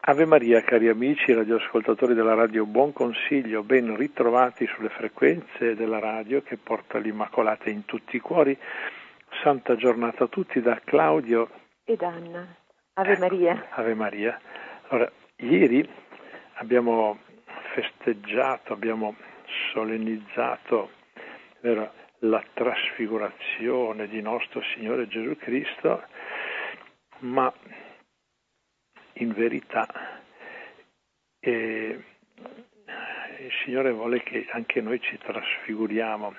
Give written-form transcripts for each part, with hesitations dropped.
Ave Maria, cari amici radioascoltatori della Radio Buon Consiglio, ben ritrovati sulle frequenze della radio che porta l'Immacolata in tutti i cuori. Santa giornata a tutti da Claudio ed Anna. Ave Maria. Ave Maria. Allora, ieri abbiamo festeggiato, abbiamo solennizzato la trasfigurazione di nostro Signore Gesù Cristo, ma in verità il Signore vuole che anche noi ci trasfiguriamo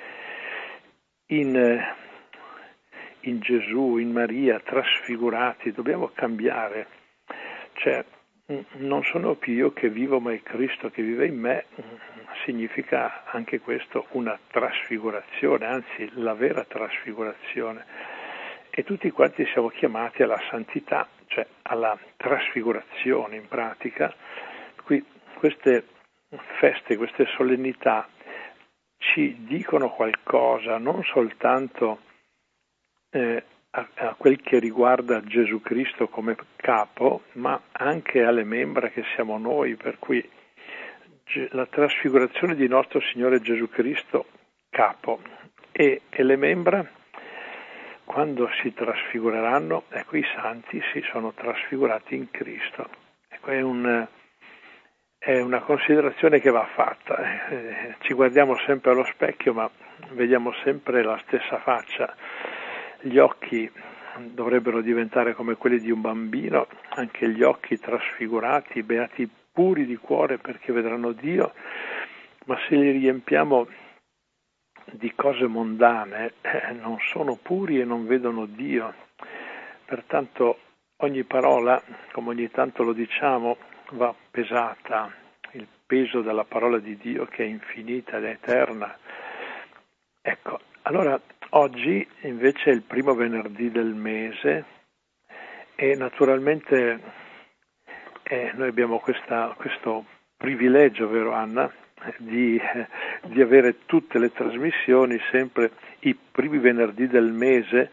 in Gesù, in Maria, trasfigurati. Dobbiamo cambiare, cioè non sono più io che vivo, ma è Cristo che vive in me. Significa anche questo una trasfigurazione, anzi la vera trasfigurazione, e tutti quanti siamo chiamati alla santità, cioè alla trasfigurazione in pratica. Qui queste feste, queste solennità ci dicono qualcosa, non soltanto a quel che riguarda Gesù Cristo come capo, ma anche alle membra che siamo noi, per cui la trasfigurazione di nostro Signore Gesù Cristo capo e le membra, quando si trasfigureranno, ecco, i santi si sono trasfigurati in Cristo. Ecco, è una considerazione che va fatta. Ci guardiamo sempre allo specchio, ma vediamo sempre la stessa faccia. Gli occhi dovrebbero diventare come quelli di un bambino, anche gli occhi trasfigurati, beati puri di cuore perché vedranno Dio, ma se li riempiamo di cose mondane non sono puri e non vedono Dio. Pertanto ogni parola, come ogni tanto lo diciamo, va pesata, il peso della parola di Dio che è infinita ed eterna. Ecco, allora oggi invece è il primo venerdì del mese e naturalmente noi abbiamo questo privilegio, vero Anna, di avere tutte le trasmissioni sempre i primi venerdì del mese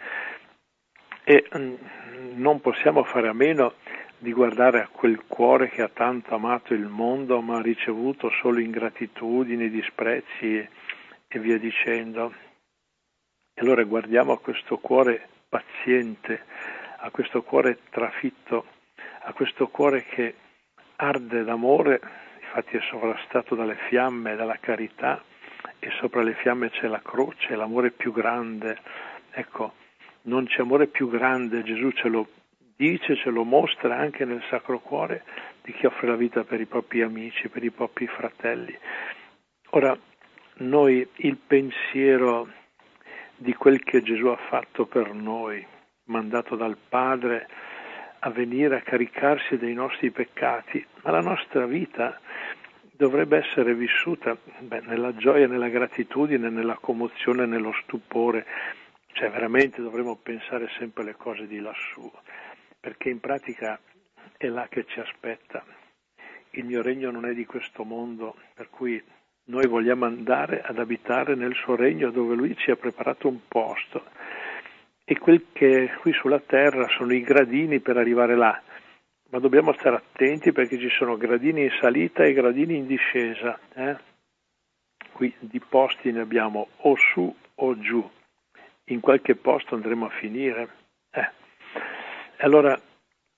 e non possiamo fare a meno di guardare a quel cuore che ha tanto amato il mondo ma ha ricevuto solo ingratitudini, disprezzi e via dicendo. E allora guardiamo a questo cuore paziente, a questo cuore trafitto, a questo cuore che arde d'amore, infatti è sovrastato dalle fiamme dalla carità e sopra le fiamme c'è la croce, l'amore più grande. Ecco, non c'è amore più grande, Gesù ce lo dice, ce lo mostra anche nel Sacro Cuore di chi offre la vita per i propri amici, per i propri fratelli. Ora, noi il pensiero di quel che Gesù ha fatto per noi, mandato dal Padre a venire a caricarsi dei nostri peccati, ma la nostra vita dovrebbe essere vissuta nella gioia, nella gratitudine, nella commozione, nello stupore, cioè veramente dovremmo pensare sempre alle cose di lassù, perché in pratica è là che ci aspetta. Il mio regno non è di questo mondo, per cui noi vogliamo andare ad abitare nel suo regno dove lui ci ha preparato un posto. E quel che è qui sulla terra sono i gradini per arrivare là, ma dobbiamo stare attenti perché ci sono gradini in salita e gradini in discesa. Qui di posti ne abbiamo o su o giù, in qualche posto andremo a finire. Allora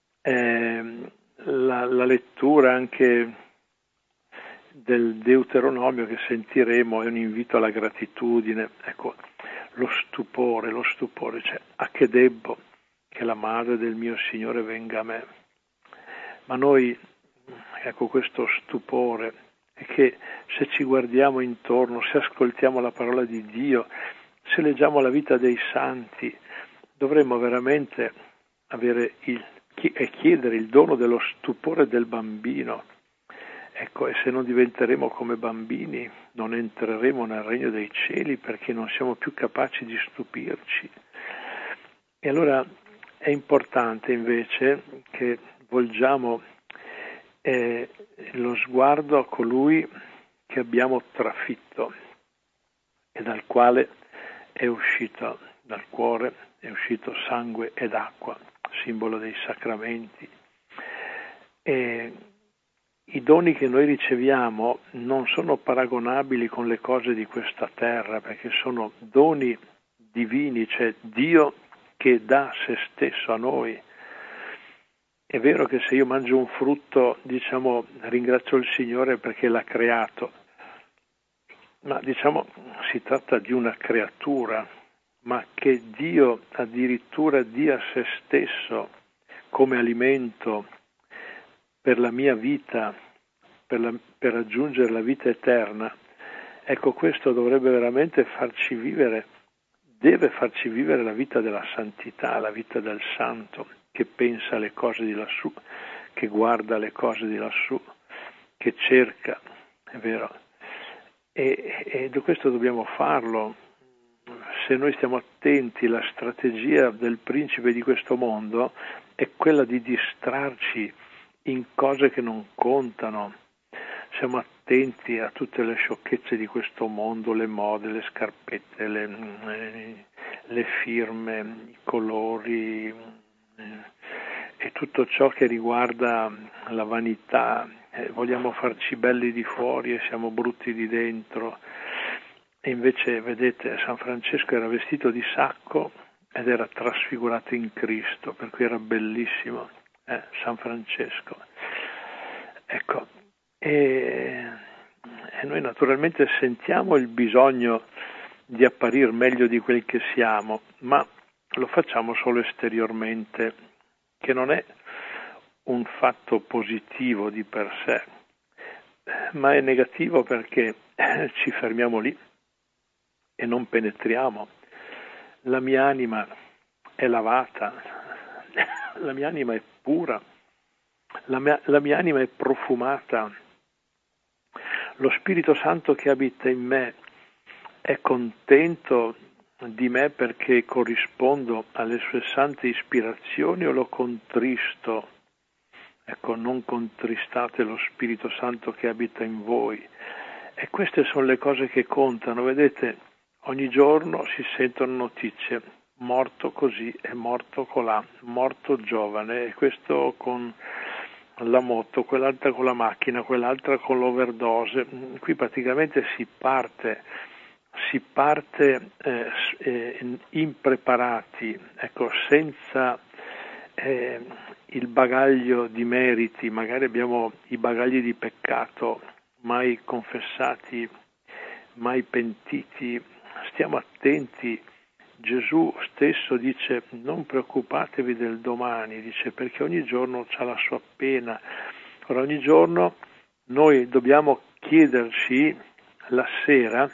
la lettura anche del Deuteronomio che sentiremo è un invito alla gratitudine. Ecco, lo stupore, cioè a che debbo che la madre del mio Signore venga a me. Ma noi, ecco, questo stupore è che se ci guardiamo intorno, se ascoltiamo la parola di Dio, se leggiamo la vita dei santi, dovremmo veramente avere e chiedere il dono dello stupore del bambino. Ecco, e se non diventeremo come bambini, non entreremo nel regno dei cieli perché non siamo più capaci di stupirci. E allora è importante invece che volgiamo lo sguardo a colui che abbiamo trafitto e dal quale è uscito, dal cuore è uscito sangue ed acqua, simbolo dei sacramenti. E i doni che noi riceviamo non sono paragonabili con le cose di questa terra, perché sono doni divini, cioè Dio che dà se stesso a noi. È vero che se io mangio un frutto, diciamo, ringrazio il Signore perché l'ha creato, ma diciamo si tratta di una creatura, ma che Dio addirittura dia se stesso come alimento per la mia vita, per raggiungere la vita eterna, ecco, questo dovrebbe veramente farci vivere, deve farci vivere la vita della santità, la vita del santo, che pensa alle cose di lassù, che guarda le cose di lassù, che cerca, è vero. E questo dobbiamo farlo. Se noi stiamo attenti, la strategia del principe di questo mondo è quella di distrarci in cose che non contano. Siamo attenti a tutte le sciocchezze di questo mondo, le mode, le scarpette, le firme, i colori e tutto ciò che riguarda la vanità. Vogliamo farci belli di fuori e siamo brutti di dentro. E invece, vedete, San Francesco era vestito di sacco ed era trasfigurato in Cristo, per cui era bellissimo, San Francesco. Ecco, e noi naturalmente sentiamo il bisogno di apparire meglio di quel che siamo, ma lo facciamo solo esteriormente, che non è un fatto positivo di per sé, ma è negativo perché ci fermiamo lì e non penetriamo. La mia anima è lavata, la mia anima è pura, la mia anima è profumata, lo Spirito Santo che abita in me è contento di me perché corrispondo alle sue sante ispirazioni o lo contristo? Ecco, non contristate lo Spirito Santo che abita in voi. E queste sono le cose che contano, vedete, ogni giorno si sentono notizie, morto così e morto colà, morto giovane, e questo con la moto, quell'altra con la macchina, quell'altra con l'overdose. Qui praticamente si parte impreparati, ecco, senza il bagaglio di meriti, magari abbiamo i bagagli di peccato, mai confessati, mai pentiti. Stiamo attenti. Gesù stesso dice: non preoccupatevi del domani, dice, perché ogni giorno ha la sua pena. Ora, ogni giorno noi dobbiamo chiederci la sera: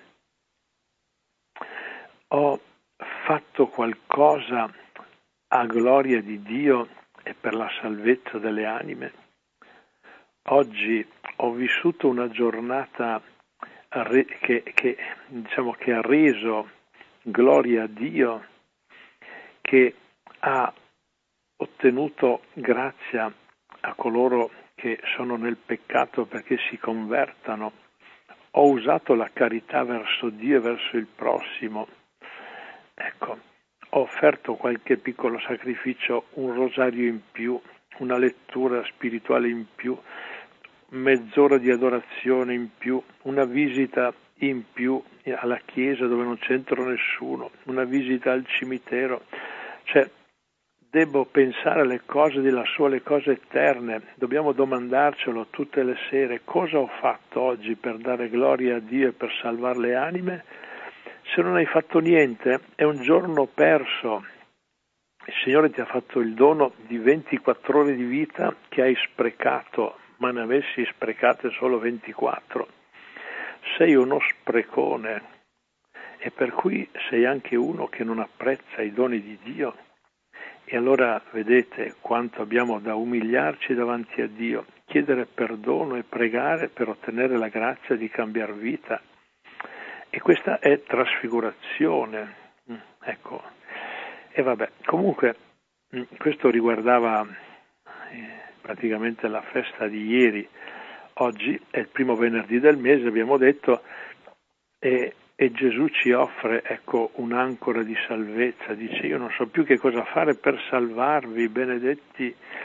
ho fatto qualcosa a gloria di Dio e per la salvezza delle anime? Oggi ho vissuto una giornata che ha reso gloria a Dio, che ha ottenuto grazia a coloro che sono nel peccato perché si convertano. Ho usato la carità verso Dio e verso il prossimo. Ecco, ho offerto qualche piccolo sacrificio, un rosario in più, una lettura spirituale in più, mezz'ora di adorazione in più, una visita in più alla chiesa dove non c'entra nessuno, una visita al cimitero. Cioè, devo pensare alle cose di lassù, alle cose eterne. Dobbiamo domandarcelo tutte le sere: cosa ho fatto oggi per dare gloria a Dio e per salvare le anime? Se non hai fatto niente, è un giorno perso. Il Signore ti ha fatto il dono di 24 ore di vita che hai sprecato, ma ne avessi sprecate solo 24. Sei uno sprecone, e per cui sei anche uno che non apprezza i doni di Dio. E allora vedete quanto abbiamo da umiliarci davanti a Dio, chiedere perdono e pregare per ottenere la grazia di cambiare vita. E questa è trasfigurazione. Ecco. E vabbè, comunque questo riguardava praticamente la festa di ieri. Oggi è il primo venerdì del mese, abbiamo detto, e Gesù ci offre, ecco, un'ancora di salvezza. Dice: io non so più che cosa fare per salvarvi, benedetti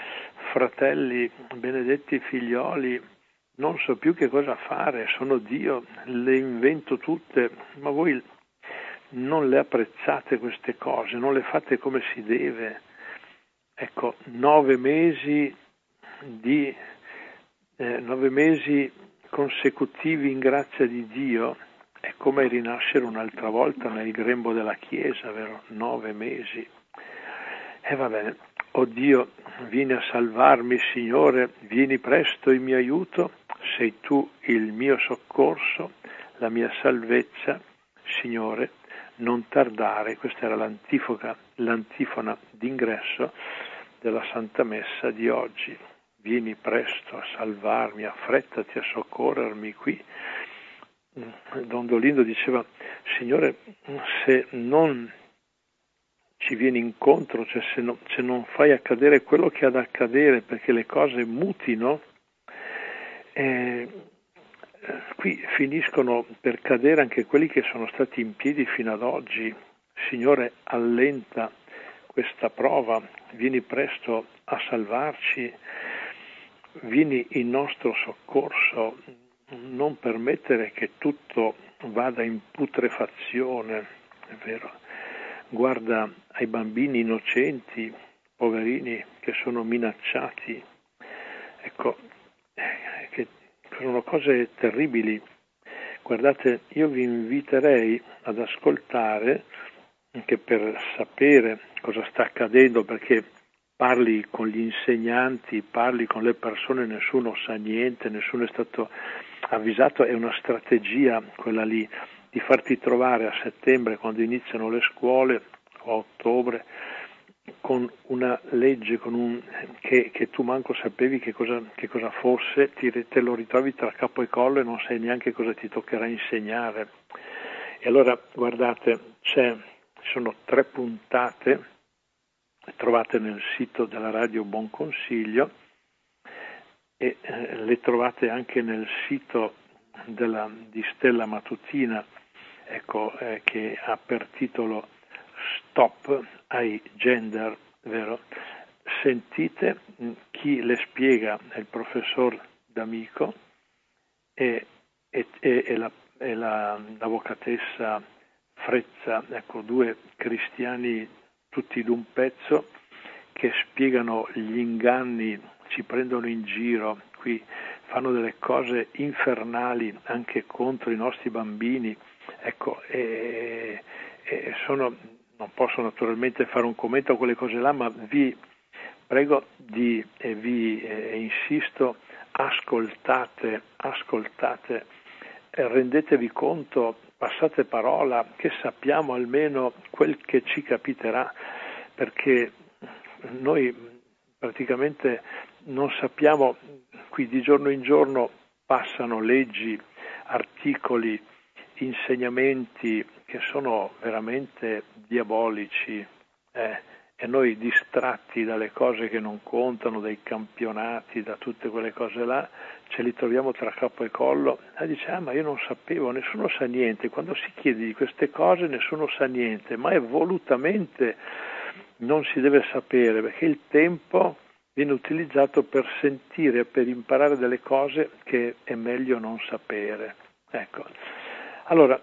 fratelli, benedetti figlioli, non so più che cosa fare, sono Dio, le invento tutte, ma voi non le apprezzate queste cose, non le fate come si deve. Ecco, 9 mesi consecutivi in grazia di Dio è come rinascere un'altra volta nel grembo della Chiesa, vero? 9 mesi. E va bene, oh Dio, vieni a salvarmi, Signore, vieni presto in mio aiuto, sei tu il mio soccorso, la mia salvezza, Signore, non tardare. Questa era l'antifona d'ingresso della Santa Messa di oggi. Vieni presto a salvarmi, affrettati a soccorrermi qui. Don Dolindo diceva, Signore, se non ci vieni incontro, cioè se non fai accadere quello che ha da accadere perché le cose mutino, qui finiscono per cadere anche quelli che sono stati in piedi fino ad oggi. Signore, allenta questa prova, vieni presto a salvarci, vieni in nostro soccorso, non permettere che tutto vada in putrefazione, è vero. Guarda ai bambini innocenti, poverini, che sono minacciati. Ecco, che sono cose terribili. Guardate, io vi inviterei ad ascoltare, anche per sapere cosa sta accadendo, perché parli con gli insegnanti, parli con le persone, nessuno sa niente, nessuno è stato avvisato, è una strategia quella lì, di farti trovare a settembre, quando iniziano le scuole, o a ottobre, con una legge, che tu manco sapevi che cosa fosse, te lo ritrovi tra capo e collo e non sai neanche cosa ti toccherà insegnare. E allora, guardate, ci sono 3 puntate, trovate nel sito della Radio Buon Consiglio, e le trovate anche nel sito di Stella Matutina, ecco, che ha per titolo Stop ai Gender, vero? Sentite chi le spiega, è il professor D'Amico e l'avvocatessa Frezza, ecco, 2 cristiani tutti d'un pezzo che spiegano gli inganni, ci prendono in giro, qui fanno delle cose infernali anche contro i nostri bambini, ecco, non posso naturalmente fare un commento a quelle cose là, ma vi prego insisto, ascoltate, rendetevi conto, passate parola, che sappiamo almeno quel che ci capiterà, perché noi praticamente non sappiamo, qui di giorno in giorno passano leggi, articoli, insegnamenti che sono veramente diabolici, e noi distratti dalle cose che non contano, dai campionati, da tutte quelle cose là, ce li troviamo tra capo e collo e dice, ma io non sapevo, nessuno sa niente. Quando si chiede di queste cose nessuno sa niente, ma è volutamente non si deve sapere, perché il tempo viene utilizzato per sentire, per imparare delle cose che è meglio non sapere. Ecco, allora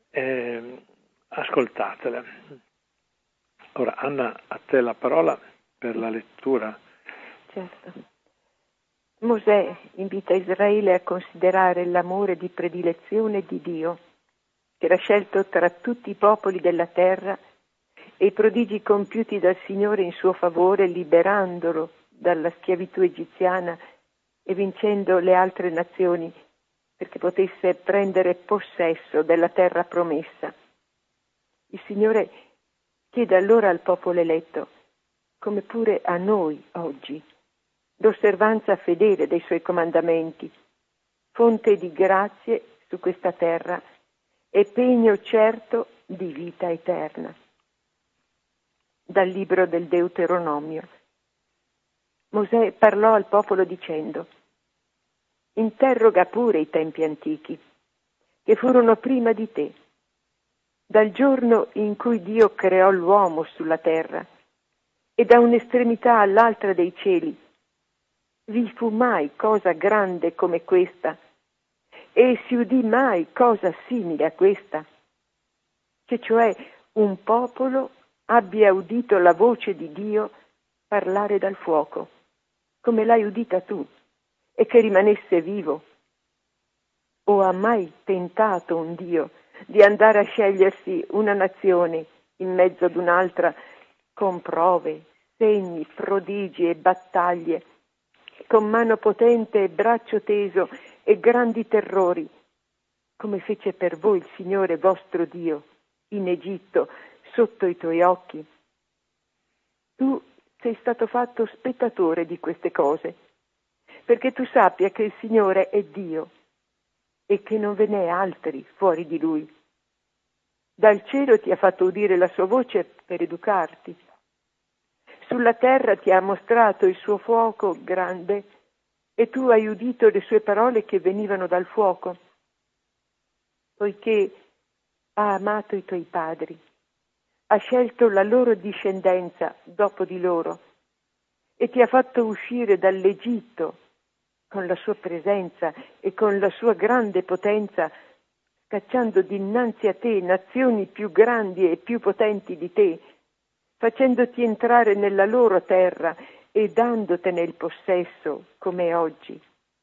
ascoltatele. Ora, Anna, a te la parola per la lettura. Certo. Mosè invita Israele a considerare l'amore di predilezione di Dio, che era scelto tra tutti i popoli della terra, e i prodigi compiuti dal Signore in suo favore, liberandolo dalla schiavitù egiziana e vincendo le altre nazioni perché potesse prendere possesso della terra promessa. Il Signore chiede allora al popolo eletto, come pure a noi oggi, l'osservanza fedele dei Suoi comandamenti, fonte di grazie su questa terra e pegno certo di vita eterna. Dal libro del Deuteronomio. Mosè parlò al popolo dicendo: interroga pure i tempi antichi, che furono prima di te, dal giorno in cui Dio creò l'uomo sulla terra, e da un'estremità all'altra dei cieli, vi fu mai cosa grande come questa? E si udì mai cosa simile a questa? Che cioè un popolo abbia udito la voce di Dio parlare dal fuoco, come l'hai udita tu, e che rimanesse vivo. O ha mai tentato un Dio di andare a scegliersi una nazione in mezzo ad un'altra con prove, segni, prodigi e battaglie, con mano potente e braccio teso e grandi terrori, come fece per voi il Signore vostro Dio in Egitto, sotto i tuoi occhi? Tu sei stato fatto spettatore di queste cose, perché tu sappia che il Signore è Dio e che non ve n'è altri fuori di Lui. Dal cielo ti ha fatto udire la sua voce per educarti. Sulla terra ti ha mostrato il suo fuoco grande e tu hai udito le sue parole che venivano dal fuoco, poiché ha amato i tuoi padri, ha scelto la loro discendenza dopo di loro e ti ha fatto uscire dall'Egitto con la sua presenza e con la sua grande potenza, scacciando dinanzi a te nazioni più grandi e più potenti di te, facendoti entrare nella loro terra e dandotene il possesso come oggi.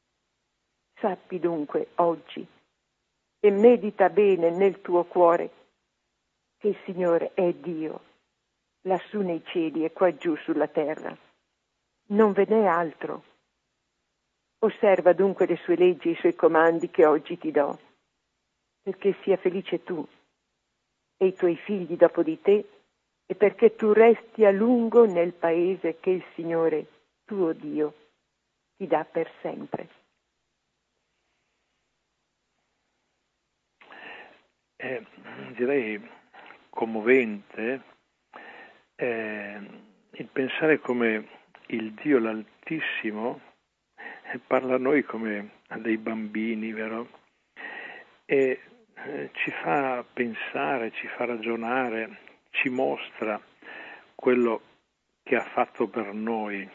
Sappi dunque oggi e medita bene nel tuo cuore che il Signore è Dio, lassù nei cieli e qua giù sulla terra. Non ve n'è altro. Osserva dunque le sue leggi e i suoi comandi che oggi ti do, perché sia felice tu e i tuoi figli dopo di te, e perché tu resti a lungo nel paese che il Signore, tuo Dio, ti dà per sempre. Direi commovente il pensare come il Dio l'Altissimo parla a noi come a dei bambini, vero? E ci fa pensare, ci fa ragionare, ci mostra quello che ha fatto per noi.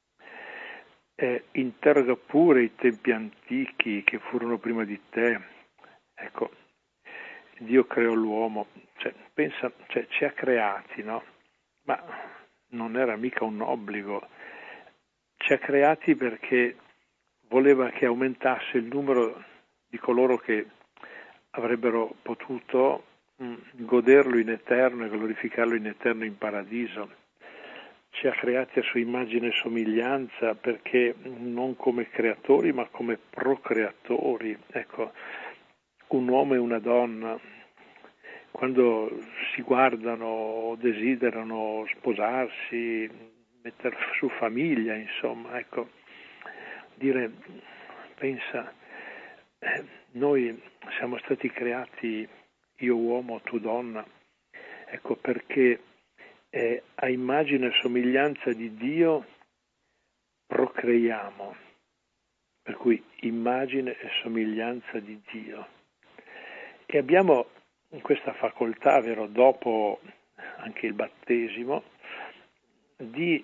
Interroga pure i tempi antichi che furono prima di te. Ecco, Dio creò l'uomo, pensa, ci ha creati, no? Ma non era mica un obbligo. Ci ha creati perché voleva che aumentasse il numero di coloro che avrebbero potuto goderlo in eterno e glorificarlo in eterno in paradiso. Ci ha creati a sua immagine e somiglianza perché non come creatori ma come procreatori. Ecco, un uomo e una donna, quando si guardano o desiderano sposarsi, mettere su famiglia, insomma, ecco, dire, pensa, noi siamo stati creati, io uomo, tu donna, ecco perché a immagine e somiglianza di Dio procreiamo, per cui immagine e somiglianza di Dio. E abbiamo questa facoltà, vero, dopo anche il battesimo, di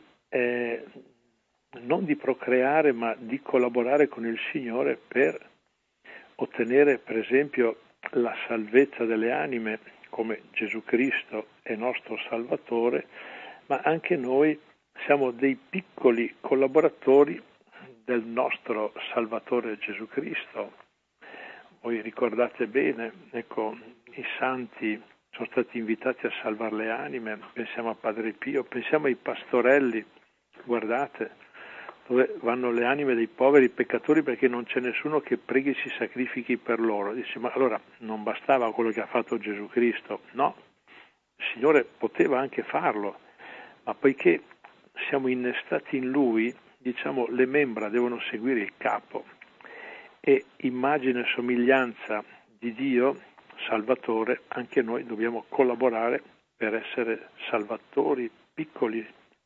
non di procreare ma di collaborare con il Signore per ottenere per esempio la salvezza delle anime, come Gesù Cristo è nostro Salvatore, ma anche noi siamo dei piccoli collaboratori del nostro Salvatore Gesù Cristo. Voi ricordate bene, ecco, i santi sono stati invitati a salvare le anime, pensiamo a Padre Pio, pensiamo ai pastorelli, guardate, dove vanno le anime dei poveri peccatori perché non c'è nessuno che preghi e si sacrifichi per loro. Dice, ma allora non bastava quello che ha fatto Gesù Cristo? No, il Signore poteva anche farlo, ma poiché siamo innestati in Lui, diciamo, le membra devono seguire il capo e immagine e somiglianza di Dio, Salvatore, anche noi dobbiamo collaborare per essere salvatori, piccoli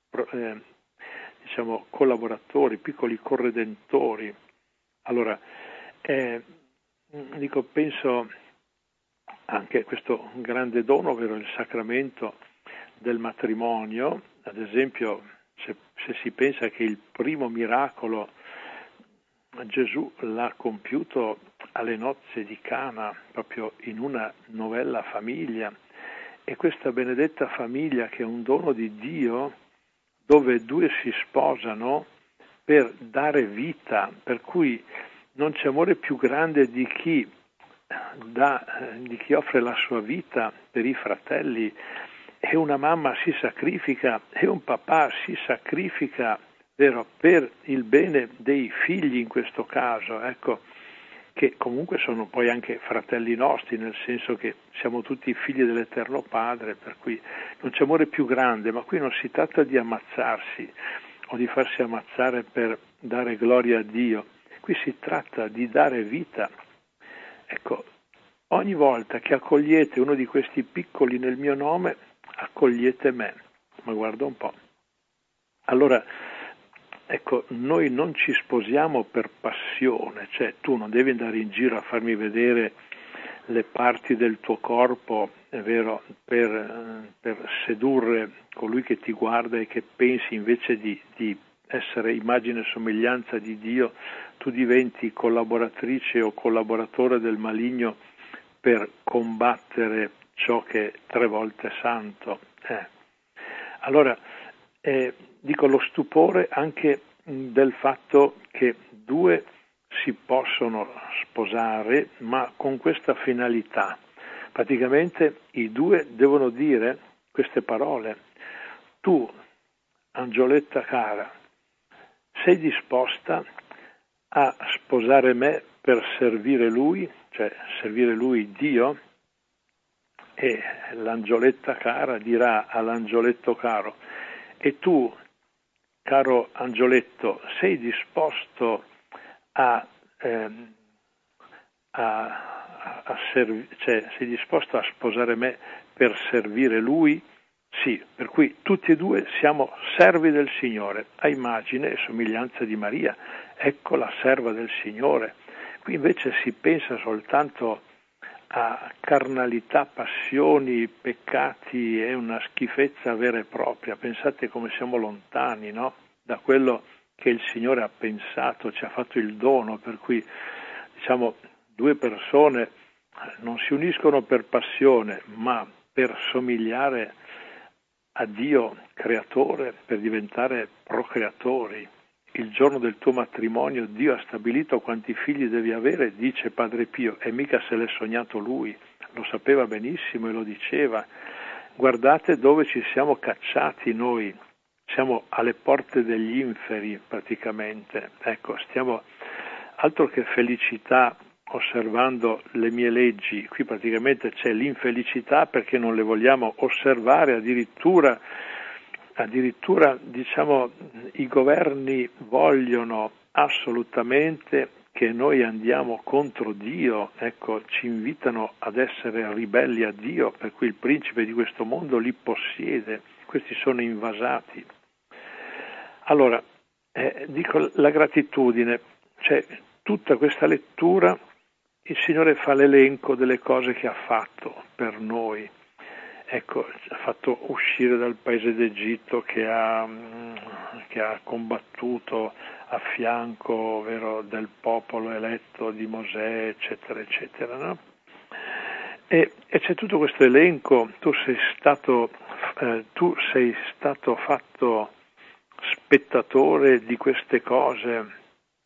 diciamo collaboratori, piccoli corredentori. Allora, penso anche a questo grande dono, ovvero il sacramento del matrimonio, ad esempio se si pensa che il primo miracolo Gesù l'ha compiuto alle nozze di Cana, proprio in una novella famiglia, e questa benedetta famiglia che è un dono di Dio, dove due si sposano per dare vita, per cui non c'è amore più grande di chi offre la sua vita per i fratelli, e una mamma si sacrifica e un papà si sacrifica, vero, per il bene dei figli in questo caso, ecco, che comunque sono poi anche fratelli nostri, nel senso che siamo tutti figli dell'Eterno Padre, per cui non c'è amore più grande, ma qui non si tratta di ammazzarsi o di farsi ammazzare per dare gloria a Dio, qui si tratta di dare vita. Ecco, ogni volta che accogliete uno di questi piccoli nel mio nome, accogliete me. Ma guarda un po'. Allora, ecco, noi non ci sposiamo per passione, cioè tu non devi andare in giro a farmi vedere le parti del tuo corpo, è vero, per sedurre colui che ti guarda e che pensi invece di essere immagine e somiglianza di Dio, tu diventi collaboratrice o collaboratore del maligno per combattere ciò che è 3 volte santo. Allora, dico lo stupore anche del fatto che 2 si possono sposare, ma con questa finalità. Praticamente i 2 devono dire queste parole: tu, Angioletta cara, sei disposta a sposare me per servire lui, cioè servire lui Dio? E l'Angioletta cara dirà all'Angioletto caro: e tu, caro Angioletto, sei disposto sei disposto a sposare me per servire lui? Sì, per cui tutti e 2 siamo servi del Signore, a immagine e somiglianza di Maria. Ecco la serva del Signore. Qui invece si pensa soltanto a carnalità, passioni, peccati, è una schifezza vera e propria. Pensate come siamo lontani, no? Da quello che il Signore ha pensato, ci ha fatto il dono, per cui diciamo 2 persone non si uniscono per passione, ma per somigliare a Dio creatore, per diventare procreatori. Il giorno del tuo matrimonio Dio ha stabilito quanti figli devi avere, dice Padre Pio, e mica se l'è sognato lui, lo sapeva benissimo e lo diceva. Guardate dove ci siamo cacciati noi, siamo alle porte degli inferi praticamente. Ecco, stiamo altro che felicità osservando le mie leggi, qui praticamente c'è l'infelicità perché non le vogliamo osservare, addirittura diciamo i governi vogliono assolutamente che noi andiamo contro Dio, ecco, ci invitano ad essere ribelli a Dio, per cui il principe di questo mondo li possiede, questi sono invasati. Allora, dico la gratitudine, cioè tutta questa lettura il Signore fa l'elenco delle cose che ha fatto per noi. Ecco, ha fatto uscire dal paese d'Egitto che ha combattuto a fianco, vero, del popolo eletto di Mosè, eccetera, eccetera, no? E c'è tutto questo elenco, tu sei stato fatto spettatore di queste cose,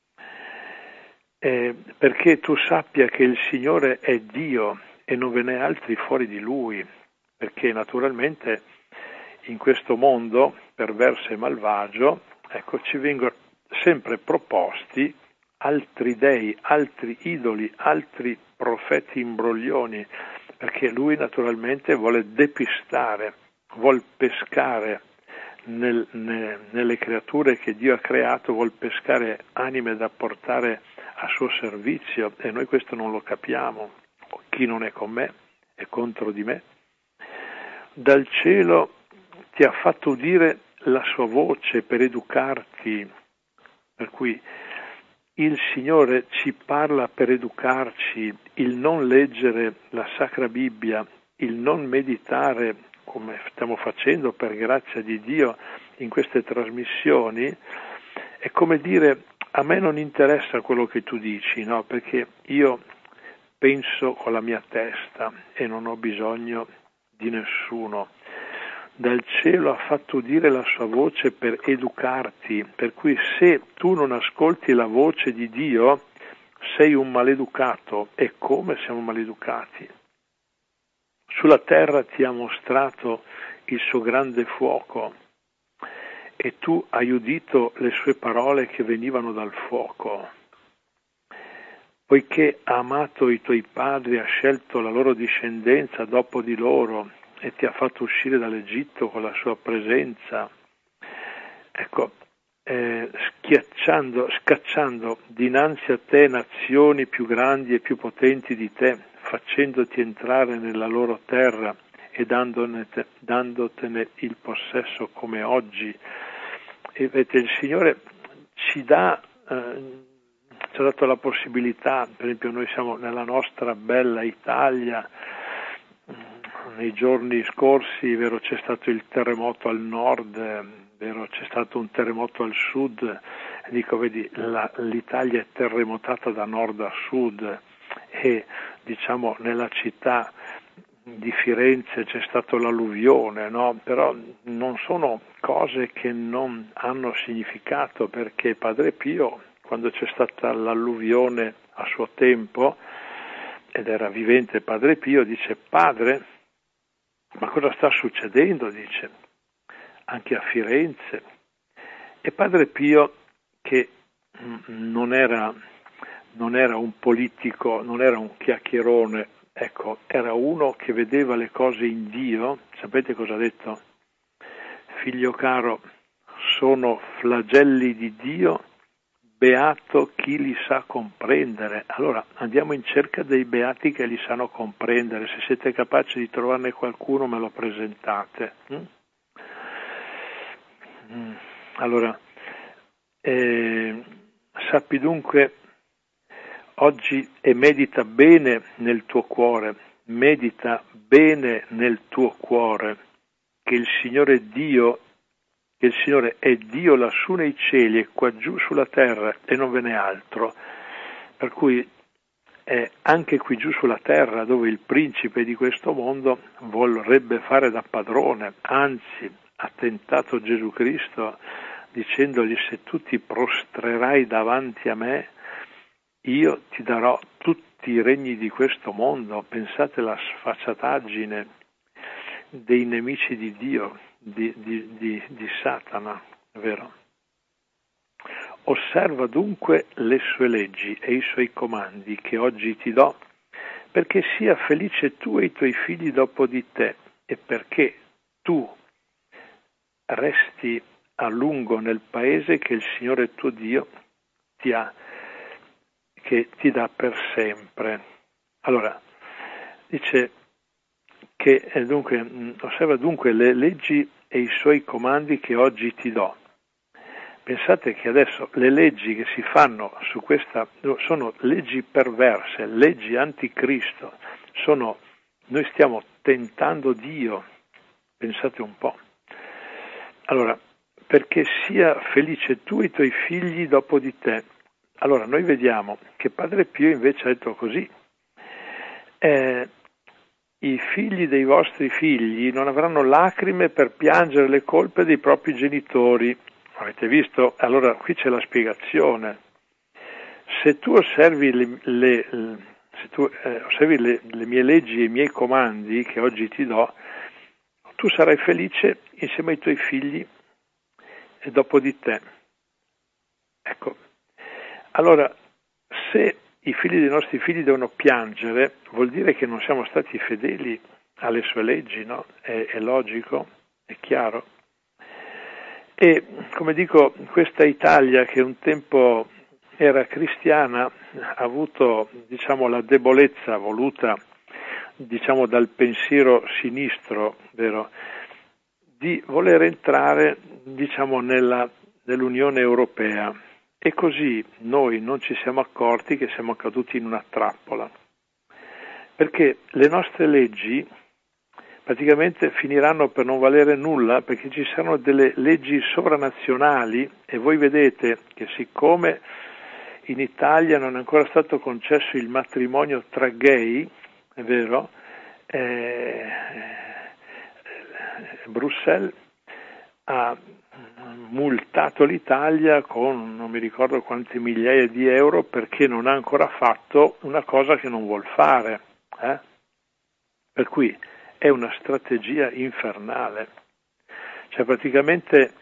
perché tu sappia che il Signore è Dio e non ve n'è altri fuori di Lui, perché naturalmente in questo mondo perverso e malvagio, ecco, ci vengono sempre proposti altri dei, altri idoli, altri profeti imbroglioni, perché Lui naturalmente vuole depistare, vuol pescare nelle creature che Dio ha creato, vuol pescare anime da portare a suo servizio, e noi questo non lo capiamo. Chi non è con me è contro di me. Dal cielo ti ha fatto udire la sua voce per educarti, per cui il Signore ci parla per educarci, il non leggere la Sacra Bibbia, il non meditare, come stiamo facendo per grazia di Dio in queste trasmissioni, è come dire a me non interessa quello che tu dici, no? Perché io penso con la mia testa e non ho bisogno di nessuno. Dal cielo ha fatto udire la sua voce per educarti, per cui se tu non ascolti la voce di Dio sei un maleducato. E come siamo maleducati? Sulla terra ti ha mostrato il suo grande fuoco e tu hai udito le sue parole che venivano dal fuoco. Poiché ha amato i tuoi padri, ha scelto la loro discendenza dopo di loro e ti ha fatto uscire dall'Egitto con la sua presenza. Ecco, scacciando dinanzi a te nazioni più grandi e più potenti di te, facendoti entrare nella loro terra e dandotene il possesso come oggi. E vedete, il Signore ci ha dato la possibilità, per esempio noi siamo nella nostra bella Italia, nei giorni scorsi, vero, c'è stato il terremoto al nord, vero, c'è stato un terremoto al sud, dico, vedi, l'Italia è terremotata da nord a sud e diciamo nella città di Firenze c'è stato l'alluvione, no? Però non sono cose che non hanno significato, perché Padre Pio, quando c'è stata l'alluvione a suo tempo, ed era vivente Padre Pio, dice: Padre, ma cosa sta succedendo? Dice, anche a Firenze. E Padre Pio, che non era un politico, non era un chiacchierone, ecco, era uno che vedeva le cose in Dio. Sapete cosa ha detto? Figlio caro, sono flagelli di Dio, beato chi li sa comprendere. Allora andiamo in cerca dei beati che li sanno comprendere. Se siete capaci di trovarne qualcuno, me lo presentate. Allora, sappi dunque oggi e medita bene nel tuo cuore, medita bene nel tuo cuore che il Signore è Dio lassù nei cieli e qua giù sulla terra e non ve n'è altro. Per cui è anche qui giù sulla terra dove il principe di questo mondo vorrebbe fare da padrone, anzi ha tentato Gesù Cristo dicendogli: se tu ti prostrerai davanti a me, io ti darò tutti i regni di questo mondo. Pensate alla sfacciataggine dei nemici di Dio, di Satana, vero? Osserva dunque le sue leggi e i suoi comandi che oggi ti do, perché sia felice tu e i tuoi figli dopo di te, e perché tu resti a lungo nel paese che il Signore tuo Dio che ti dà per sempre. Allora, dice che osserva dunque le leggi e i suoi comandi che oggi ti do. Pensate che adesso le leggi che si fanno su questa sono leggi perverse, leggi anticristo. Noi stiamo tentando Dio, pensate un po'. Allora, perché sia felice tu e i tuoi figli dopo di te. Allora, noi vediamo che Padre Pio invece ha detto così: i figli dei vostri figli non avranno lacrime per piangere le colpe dei propri genitori. Avete visto? Allora qui c'è la spiegazione. Se tu osservi le mie leggi e i miei comandi che oggi ti do, tu sarai felice insieme ai tuoi figli e dopo di te. Ecco, allora se i figli dei nostri figli devono piangere, vuol dire che non siamo stati fedeli alle sue leggi, no? È logico, è chiaro. E come dico, questa Italia che un tempo era cristiana ha avuto, la debolezza voluta, dal pensiero sinistro, vero, di voler entrare, nell'Unione Europea. E così noi non ci siamo accorti che siamo caduti in una trappola. Perché le nostre leggi, praticamente finiranno per non valere nulla perché ci saranno delle leggi sovranazionali e voi vedete che siccome in Italia non è ancora stato concesso il matrimonio tra gay, è vero, Bruxelles ha multato l'Italia con non mi ricordo quante migliaia di euro perché non ha ancora fatto una cosa che non vuol fare. Per cui è una strategia infernale. Cioè praticamente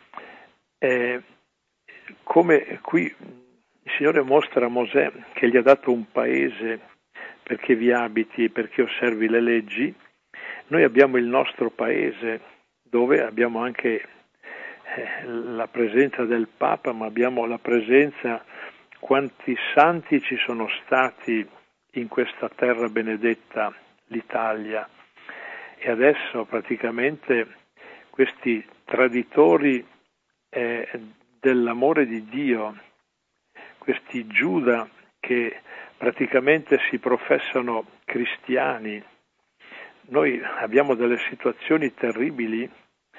come qui il Signore mostra a Mosè che gli ha dato un paese perché vi abiti e perché osservi le leggi, noi abbiamo il nostro paese dove abbiamo anche la presenza del Papa, ma abbiamo la presenza, quanti santi ci sono stati in questa terra benedetta, l'Italia, e adesso praticamente questi traditori dell'amore di Dio, questi Giuda che praticamente si professano cristiani, noi abbiamo delle situazioni terribili.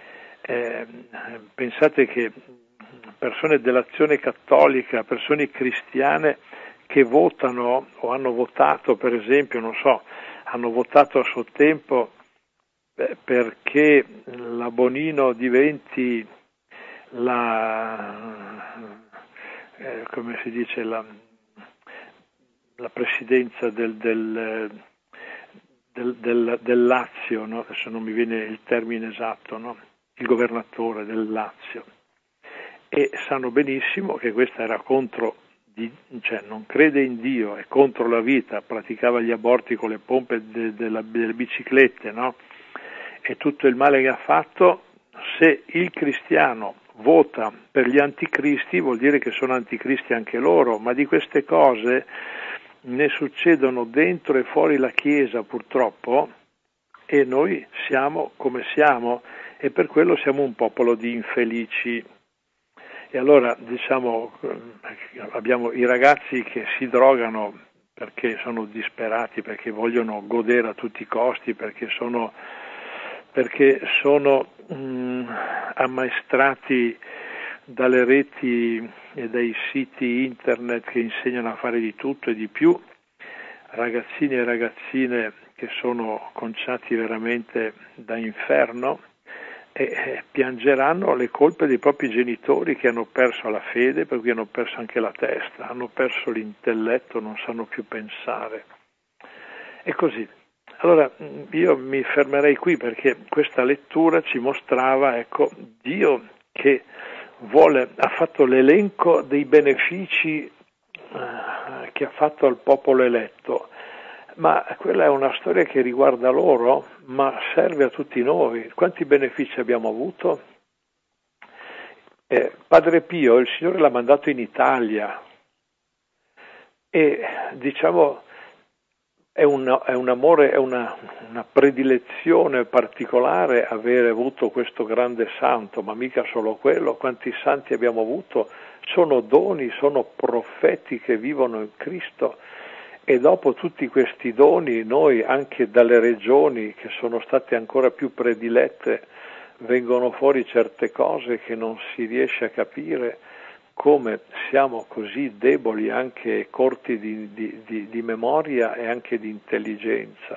Pensate che persone dell'Azione Cattolica, persone cristiane che votano o hanno votato, per esempio, non so, hanno votato a suo tempo perché la Bonino diventi come si dice, la presidenza del Lazio, no? Adesso non mi viene il termine esatto, no? Il governatore del Lazio, e sanno benissimo che questa era contro, cioè non crede in Dio, è contro la vita, praticava gli aborti con le pompe delle biciclette, no? E tutto il male che ha fatto. Se il cristiano vota per gli anticristi vuol dire che sono anticristi anche loro, ma di queste cose ne succedono dentro e fuori la Chiesa purtroppo, e noi siamo come siamo e per quello siamo un popolo di infelici. E allora diciamo abbiamo i ragazzi che si drogano perché sono disperati, perché vogliono godere a tutti i costi, perché sono ammaestrati dalle reti e dai siti internet che insegnano a fare di tutto e di più, ragazzini e ragazzine che sono conciati veramente da inferno e piangeranno le colpe dei propri genitori che hanno perso la fede, per cui hanno perso anche la testa, hanno perso l'intelletto, non sanno più pensare. E così. Allora io mi fermerei qui perché questa lettura ci mostrava, ecco, Dio che ha fatto l'elenco dei benefici che ha fatto al popolo eletto, ma quella è una storia che riguarda loro, ma serve a tutti noi. Quanti benefici abbiamo avuto? Padre Pio, il Signore l'ha mandato in Italia e diciamo è un amore, è una predilezione particolare avere avuto questo grande santo, ma mica solo quello. Quanti santi abbiamo avuto? Sono doni, sono profeti che vivono in Cristo, e dopo tutti questi doni noi anche dalle regioni che sono state ancora più predilette vengono fuori certe cose che non si riesce a capire, come siamo così deboli, anche corti di memoria e anche di intelligenza.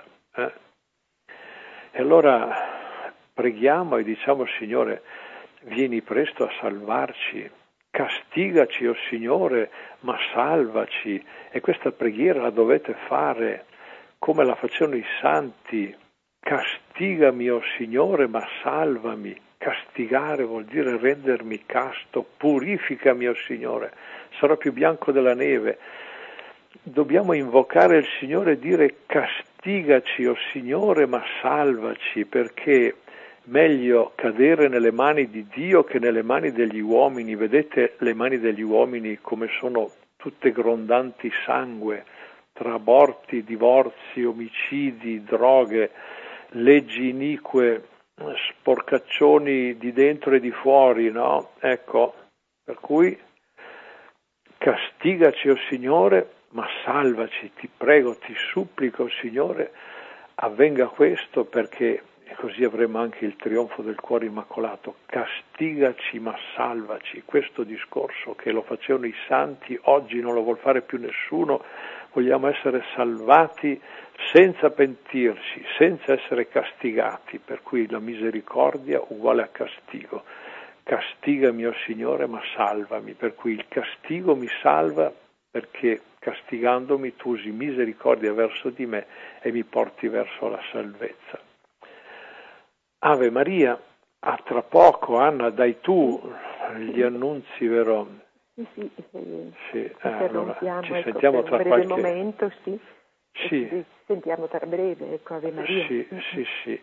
E allora preghiamo e diciamo: Signore, vieni presto a salvarci, castigaci, o Signore, ma salvaci. E questa preghiera la dovete fare come la facevano i santi: castigami, o Signore, ma salvami. Castigare vuol dire rendermi casto, purificami, o Signore, sarò più bianco della neve. Dobbiamo invocare il Signore e dire: castigaci, o Signore, ma salvaci, perché meglio cadere nelle mani di Dio che nelle mani degli uomini. Vedete le mani degli uomini come sono tutte grondanti sangue, tra aborti, divorzi, omicidi, droghe, leggi inique, sporcaccioni di dentro e di fuori, no? Ecco, per cui castigaci, o Signore, ma salvaci, ti prego, ti supplico, Signore, avvenga questo, perché e così avremo anche il trionfo del cuore immacolato. Castigaci ma salvaci. Questo discorso che lo facevano i santi oggi non lo vuol fare più nessuno. Vogliamo essere salvati senza pentirci, senza essere castigati, per cui la misericordia uguale a castigo. Castigami, o Signore, ma salvami, per cui il castigo mi salva perché castigandomi tu usi misericordia verso di me e mi porti verso la salvezza. Ave Maria, a tra poco, Anna, dai tu gli annunzi, vero? Sì, allora, ci ecco, sentiamo tra qualche momento, sì. Sì. Ci sentiamo tra breve, ecco, Ave Maria. Sì.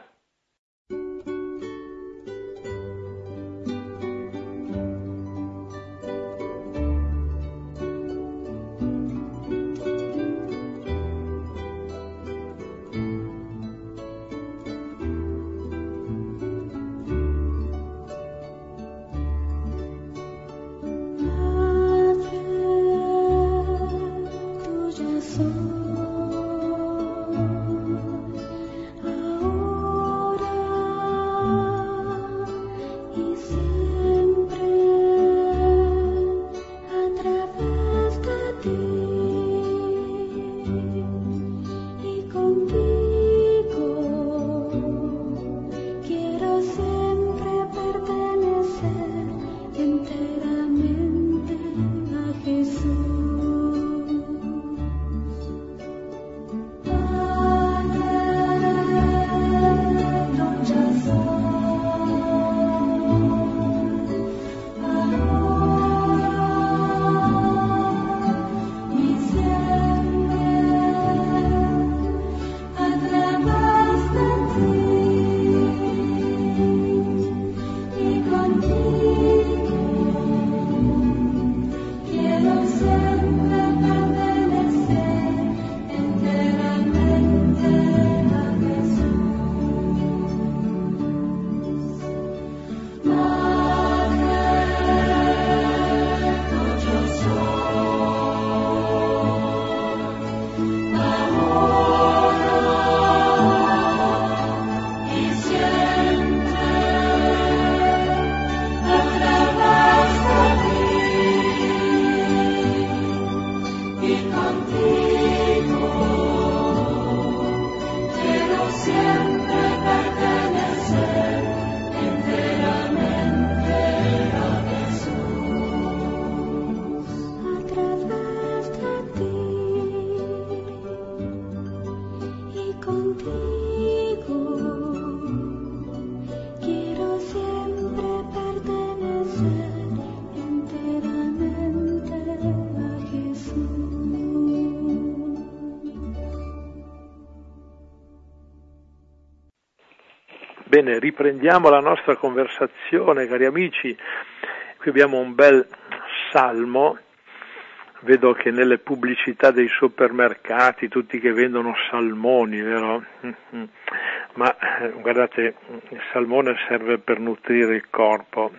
Bene, riprendiamo la nostra conversazione, cari amici. Qui abbiamo un bel salmo. Vedo che nelle pubblicità dei supermercati tutti che vendono salmoni, vero? Ma guardate, il salmone serve per nutrire il corpo,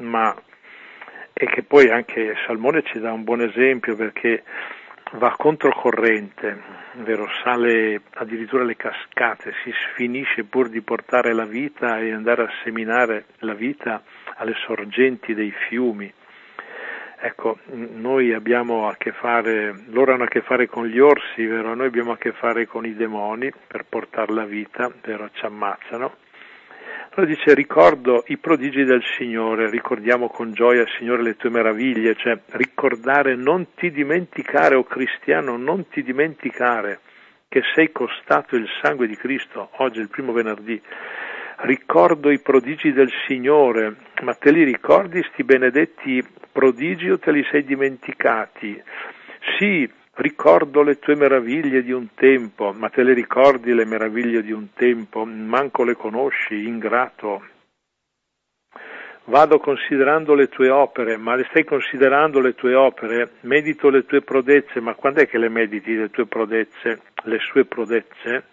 e che poi anche il salmone ci dà un buon esempio perché va controcorrente, vero? Sale addirittura le cascate, si sfinisce pur di portare la vita e andare a seminare la vita alle sorgenti dei fiumi. Ecco, noi abbiamo a che fare, loro hanno a che fare con gli orsi, vero? Noi abbiamo a che fare con i demoni per portare la vita, vero? Ci ammazzano. Allora dice, ricordo i prodigi del Signore, ricordiamo con gioia, Signore, le tue meraviglie, cioè ricordare, non ti dimenticare, o cristiano, non ti dimenticare che sei costato il sangue di Cristo, oggi è il primo venerdì. Ricordo i prodigi del Signore, ma te li ricordi sti benedetti prodigi o te li sei dimenticati? Sì, ricordo le tue meraviglie di un tempo, ma te le ricordi le meraviglie di un tempo? Manco le conosci, ingrato. Vado considerando le tue opere, ma le stai considerando le tue opere? Medito le tue prodezze, ma quando è che le mediti le tue prodezze? Le sue prodezze?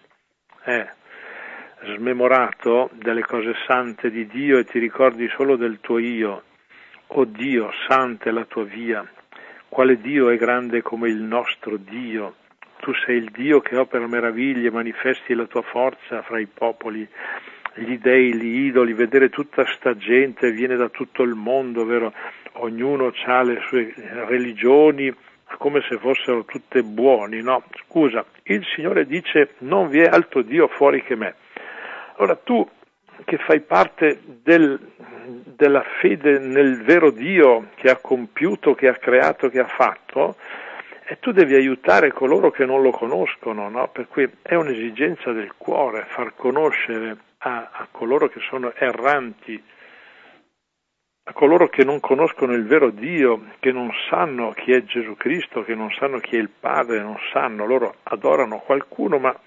Smemorato delle cose sante di Dio e ti ricordi solo del tuo io. O Dio, santa è la tua via. Quale Dio è grande come il nostro Dio? Tu sei il Dio che opera meraviglie, manifesti la tua forza fra i popoli. gli dei, gli idoli, vedere tutta sta gente, viene da tutto il mondo, vero? Ognuno ha le sue religioni, come se fossero tutte buoni, no? Scusa, il Signore dice non vi è altro Dio fuori che me. Allora tu che fai parte della fede nel vero Dio che ha compiuto, che ha creato, che ha fatto, e tu devi aiutare coloro che non lo conoscono, no? Per cui è un'esigenza del cuore far conoscere a coloro che sono erranti, a coloro che non conoscono il vero Dio, che non sanno chi è Gesù Cristo, che non sanno chi è il Padre, non sanno, loro adorano qualcuno, ma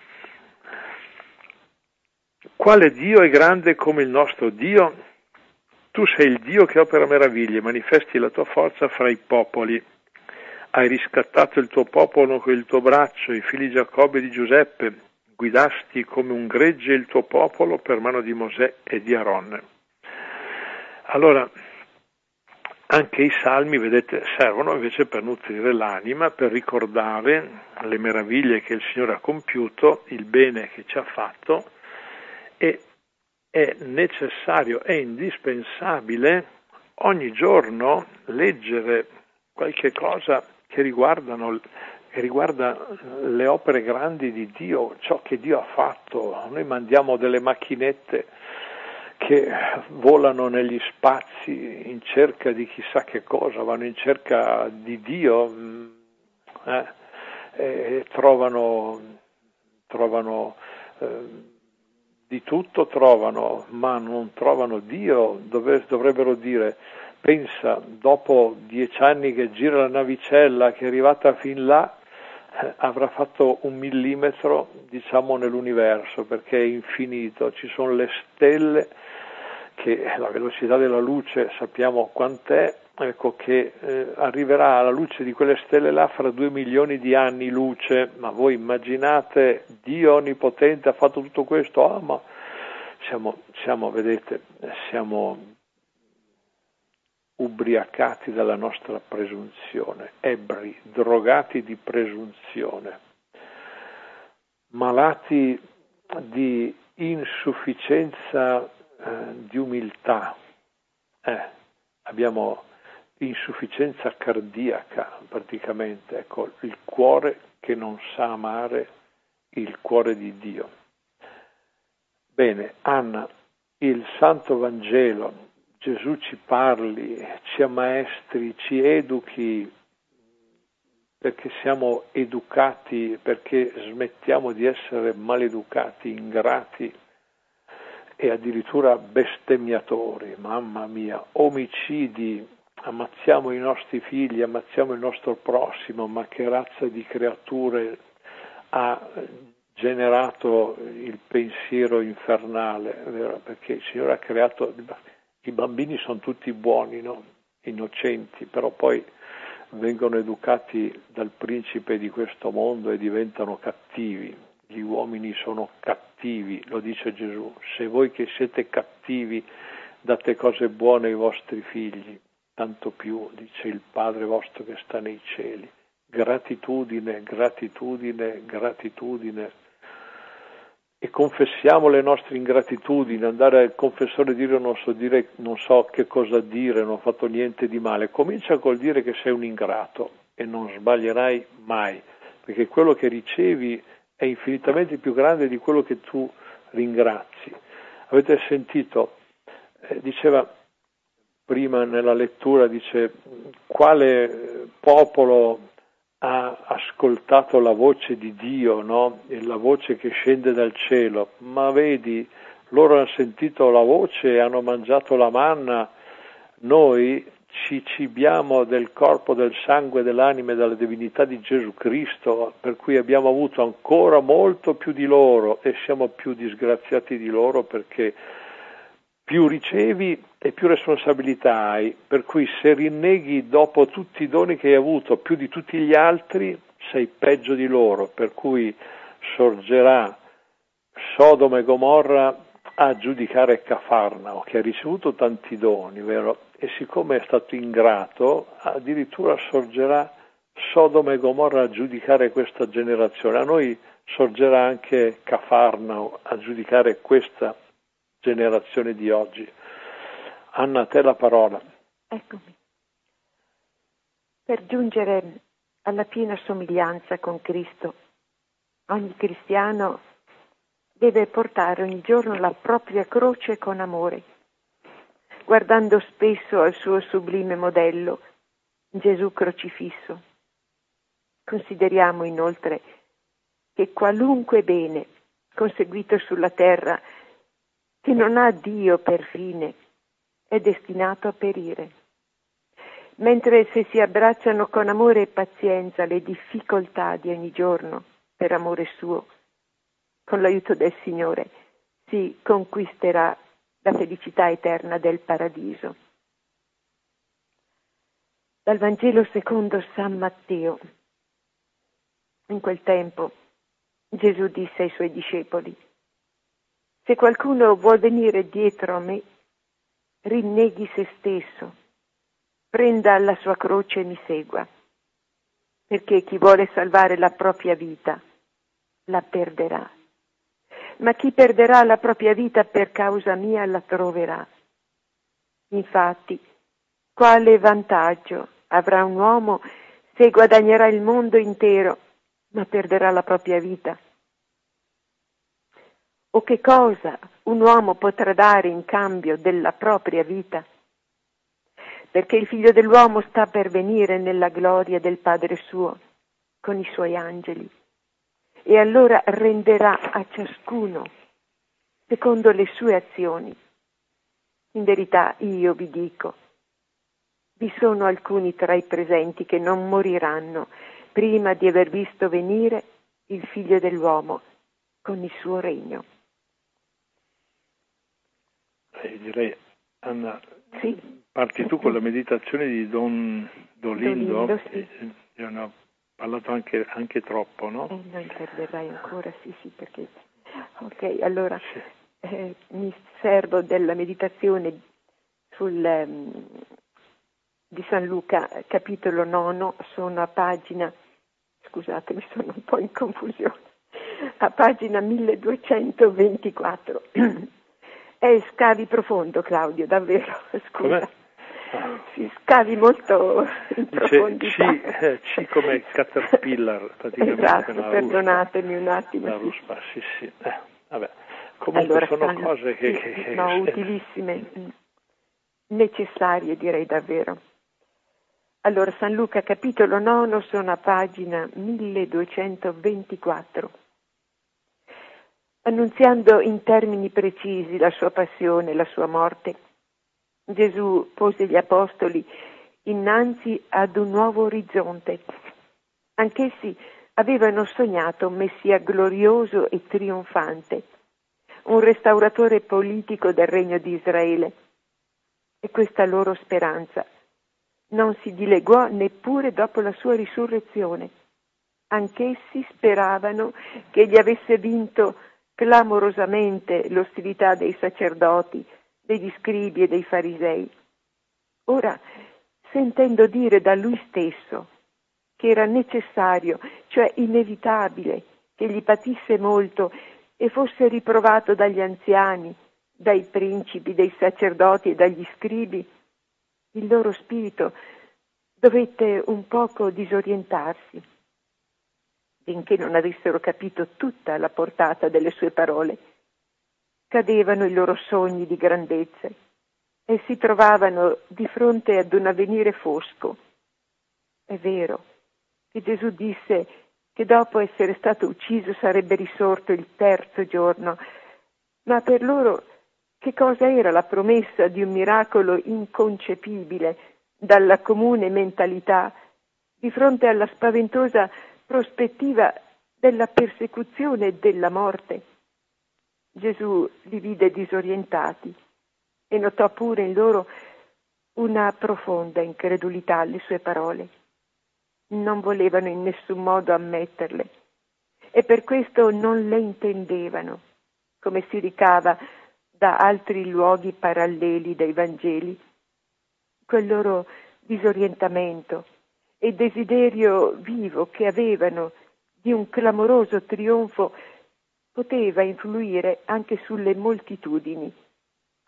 quale Dio è grande come il nostro Dio? Tu sei il Dio che opera meraviglie, manifesti la tua forza fra i popoli. Hai riscattato il tuo popolo con il tuo braccio, i figli di Giacobbe e di Giuseppe. Guidasti come un gregge il tuo popolo per mano di Mosè e di Aaron. Allora, anche i salmi, vedete, servono invece per nutrire l'anima, per ricordare le meraviglie che il Signore ha compiuto, il bene che ci ha fatto, e è necessario, è indispensabile ogni giorno leggere qualche cosa che riguarda le opere grandi di Dio, ciò che Dio ha fatto. Noi mandiamo delle macchinette che volano negli spazi in cerca di chissà che cosa, vanno in cerca di Dio, e trovano di tutto, ma non trovano Dio. Dovrebbero dire: pensa, dopo 10 anni che gira la navicella, che è arrivata fin là, avrà fatto 1 millimetro, diciamo, nell'universo, perché è infinito. Ci sono le stelle, che la velocità della luce sappiamo quant'è, ecco, che arriverà alla luce di quelle stelle là fra 2 milioni di anni luce. Ma voi immaginate, Dio onnipotente ha fatto tutto questo? Ma vedete, siamo ubriacati dalla nostra presunzione, ebbri, drogati di presunzione, malati di insufficienza di umiltà, abbiamo insufficienza cardiaca praticamente, ecco, il cuore che non sa amare il cuore di Dio. Bene, Anna, il Santo Vangelo, Gesù ci parli, ci ammaestri, ci educhi, perché siamo educati, perché smettiamo di essere maleducati, ingrati e addirittura bestemmiatori, mamma mia, omicidi, ammazziamo i nostri figli, ammazziamo il nostro prossimo. Ma che razza di creature ha generato il pensiero infernale, vero? Perché il Signore ha creato, i bambini sono tutti buoni, no? Innocenti, però poi vengono educati dal principe di questo mondo e diventano cattivi. Gli uomini sono cattivi, lo dice Gesù. Se voi che siete cattivi date cose buone ai vostri figli, tanto più, dice il Padre vostro che sta nei cieli. Gratitudine, gratitudine, gratitudine. E confessiamo le nostre ingratitudini, andare al confessore e dire non so che cosa dire, non ho fatto niente di male. Comincia col dire che sei un ingrato e non sbaglierai mai, perché quello che ricevi è infinitamente più grande di quello che tu ringrazi. Avete sentito? Diceva prima nella lettura, dice: quale popolo ha ascoltato la voce di Dio, no? E la voce che scende dal cielo. Ma vedi, loro hanno sentito la voce e hanno mangiato la manna. Noi ci cibiamo del corpo, del sangue, dell'anima e della divinità di Gesù Cristo, per cui abbiamo avuto ancora molto più di loro e siamo più disgraziati di loro, perché più ricevi e più responsabilità hai, per cui se rinneghi dopo tutti i doni che hai avuto più di tutti gli altri, sei peggio di loro, per cui sorgerà Sodoma e Gomorra a giudicare Cafarnao, che ha ricevuto tanti doni, vero? E siccome è stato ingrato, addirittura sorgerà Sodoma e Gomorra a giudicare questa generazione. A noi sorgerà anche Cafarnao a giudicare questa generazione di oggi. Anna, a te la parola. Eccomi. Per giungere alla piena somiglianza con Cristo, ogni cristiano deve portare ogni giorno la propria croce con amore, guardando spesso al suo sublime modello, Gesù crocifisso. Consideriamo inoltre che qualunque bene conseguito sulla terra che non ha Dio per fine è destinato a perire. Mentre se si abbracciano con amore e pazienza le difficoltà di ogni giorno per amore suo, con l'aiuto del Signore si conquisterà la felicità eterna del paradiso. Dal Vangelo secondo San Matteo. In quel tempo Gesù disse ai suoi discepoli: se qualcuno vuol venire dietro a me, rinneghi se stesso, prenda la sua croce e mi segua, perché chi vuole salvare la propria vita la perderà, ma chi perderà la propria vita per causa mia la troverà. Infatti, quale vantaggio avrà un uomo se guadagnerà il mondo intero, ma perderà la propria vita? O che cosa un uomo potrà dare in cambio della propria vita? Perché il Figlio dell'uomo sta per venire nella gloria del Padre suo, con i suoi angeli, e allora renderà a ciascuno secondo le sue azioni. In verità io vi dico, vi sono alcuni tra i presenti che non moriranno prima di aver visto venire il Figlio dell'uomo con il suo regno. Direi, Anna, sì. Parti tu con la meditazione di Don Dolindo. Sì. Io ne ho parlato anche troppo, no? Non interverrai ancora, sì, perché... Ok, allora sì. Mi servo della meditazione di San Luca, capitolo 9, sono a pagina, scusatemi, sono un po' in confusione, a pagina 1224. Scavi profondo, Claudio, davvero, scusa. Come? Si scavi molto in profondità. C come caterpillar, praticamente. Esatto, perdonatemi un attimo. La ruspa, sì. Vabbè. Comunque allora, sono cose che no, utilissime, necessarie direi davvero. Allora, San Luca capitolo 9, sono a pagina 1224. Annunziando in termini precisi la sua passione e la sua morte, Gesù pose gli apostoli innanzi ad un nuovo orizzonte. Anch'essi avevano sognato un Messia glorioso e trionfante, un restauratore politico del regno di Israele. E questa loro speranza non si dileguò neppure dopo la sua risurrezione. Anch'essi speravano che egli avesse vinto clamorosamente l'ostilità dei sacerdoti, degli scribi e dei farisei. Ora, sentendo dire da lui stesso che era necessario, cioè inevitabile, che egli patisse molto e fosse riprovato dagli anziani, dai principi, dai sacerdoti e dagli scribi, il loro spirito dovette un poco disorientarsi, finché non avessero capito tutta la portata delle sue parole. Cadevano i loro sogni di grandezze e si trovavano di fronte ad un avvenire fosco. È vero che Gesù disse che dopo essere stato ucciso sarebbe risorto il terzo giorno, ma per loro che cosa era la promessa di un miracolo inconcepibile dalla comune mentalità di fronte alla spaventosa prospettiva della persecuzione e della morte? Gesù li vide disorientati e notò pure in loro una profonda incredulità alle sue parole. Non volevano in nessun modo ammetterle e per questo non le intendevano, come si ricava da altri luoghi paralleli dei Vangeli. Quel loro disorientamento e desiderio vivo che avevano di un clamoroso trionfo poteva influire anche sulle moltitudini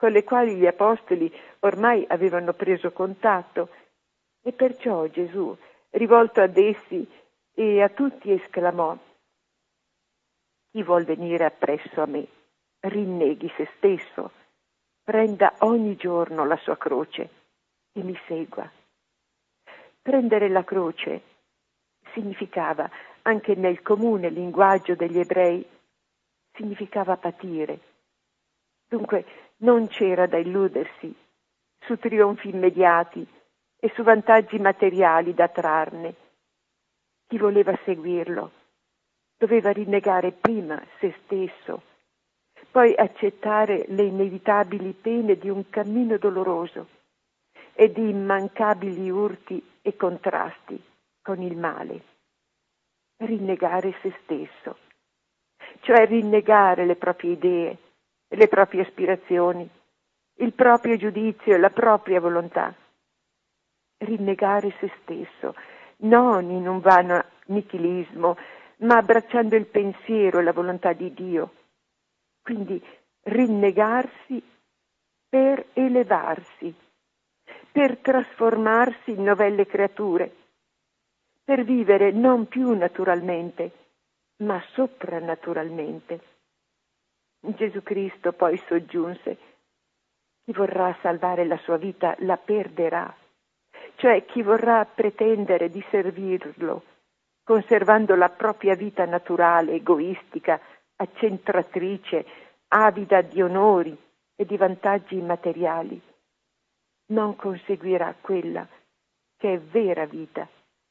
con le quali gli apostoli ormai avevano preso contatto. E perciò Gesù, rivolto ad essi e a tutti, esclamò: chi vuol venire appresso a me, rinneghi se stesso, prenda ogni giorno la sua croce e mi segua. Prendere la croce significava, anche nel comune linguaggio degli ebrei, significava patire. Dunque non c'era da illudersi su trionfi immediati e su vantaggi materiali da trarne. Chi voleva seguirlo doveva rinnegare prima se stesso, poi accettare le inevitabili pene di un cammino doloroso e di immancabili urti e contrasti con il male. Rinnegare se stesso, cioè rinnegare le proprie idee, le proprie aspirazioni, il proprio giudizio e la propria volontà. Rinnegare se stesso, non in un vano nichilismo, ma abbracciando il pensiero e la volontà di Dio. Quindi rinnegarsi per elevarsi, per trasformarsi in novelle creature, per vivere non più naturalmente, ma soprannaturalmente. Gesù Cristo poi soggiunse: chi vorrà salvare la sua vita la perderà, cioè chi vorrà pretendere di servirlo, conservando la propria vita naturale, egoistica, accentratrice, avida di onori e di vantaggi materiali, non conseguirà quella che è vera vita.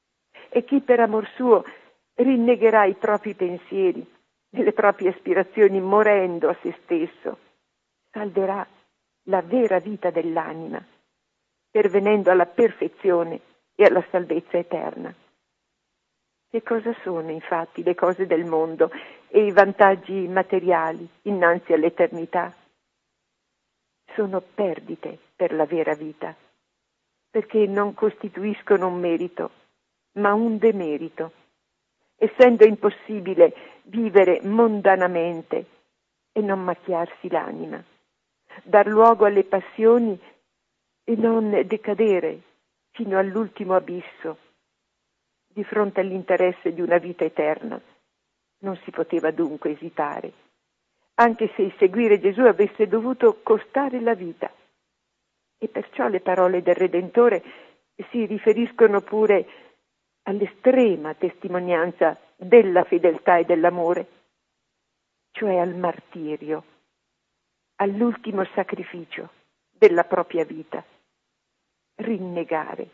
E chi per amor suo rinnegherà i propri pensieri e le proprie aspirazioni morendo a se stesso, salverà la vera vita dell'anima, pervenendo alla perfezione e alla salvezza eterna. Che cosa sono infatti le cose del mondo e i vantaggi materiali innanzi all'eternità? Sono perdite per la vera vita, perché non costituiscono un merito, ma un demerito, essendo impossibile vivere mondanamente e non macchiarsi l'anima, dar luogo alle passioni e non decadere fino all'ultimo abisso. Di fronte all'interesse di una vita eterna non si poteva dunque esitare, anche se il seguire Gesù avesse dovuto costare la vita. E perciò le parole del Redentore si riferiscono pure all'estrema testimonianza della fedeltà e dell'amore, cioè al martirio, all'ultimo sacrificio della propria vita. Rinnegare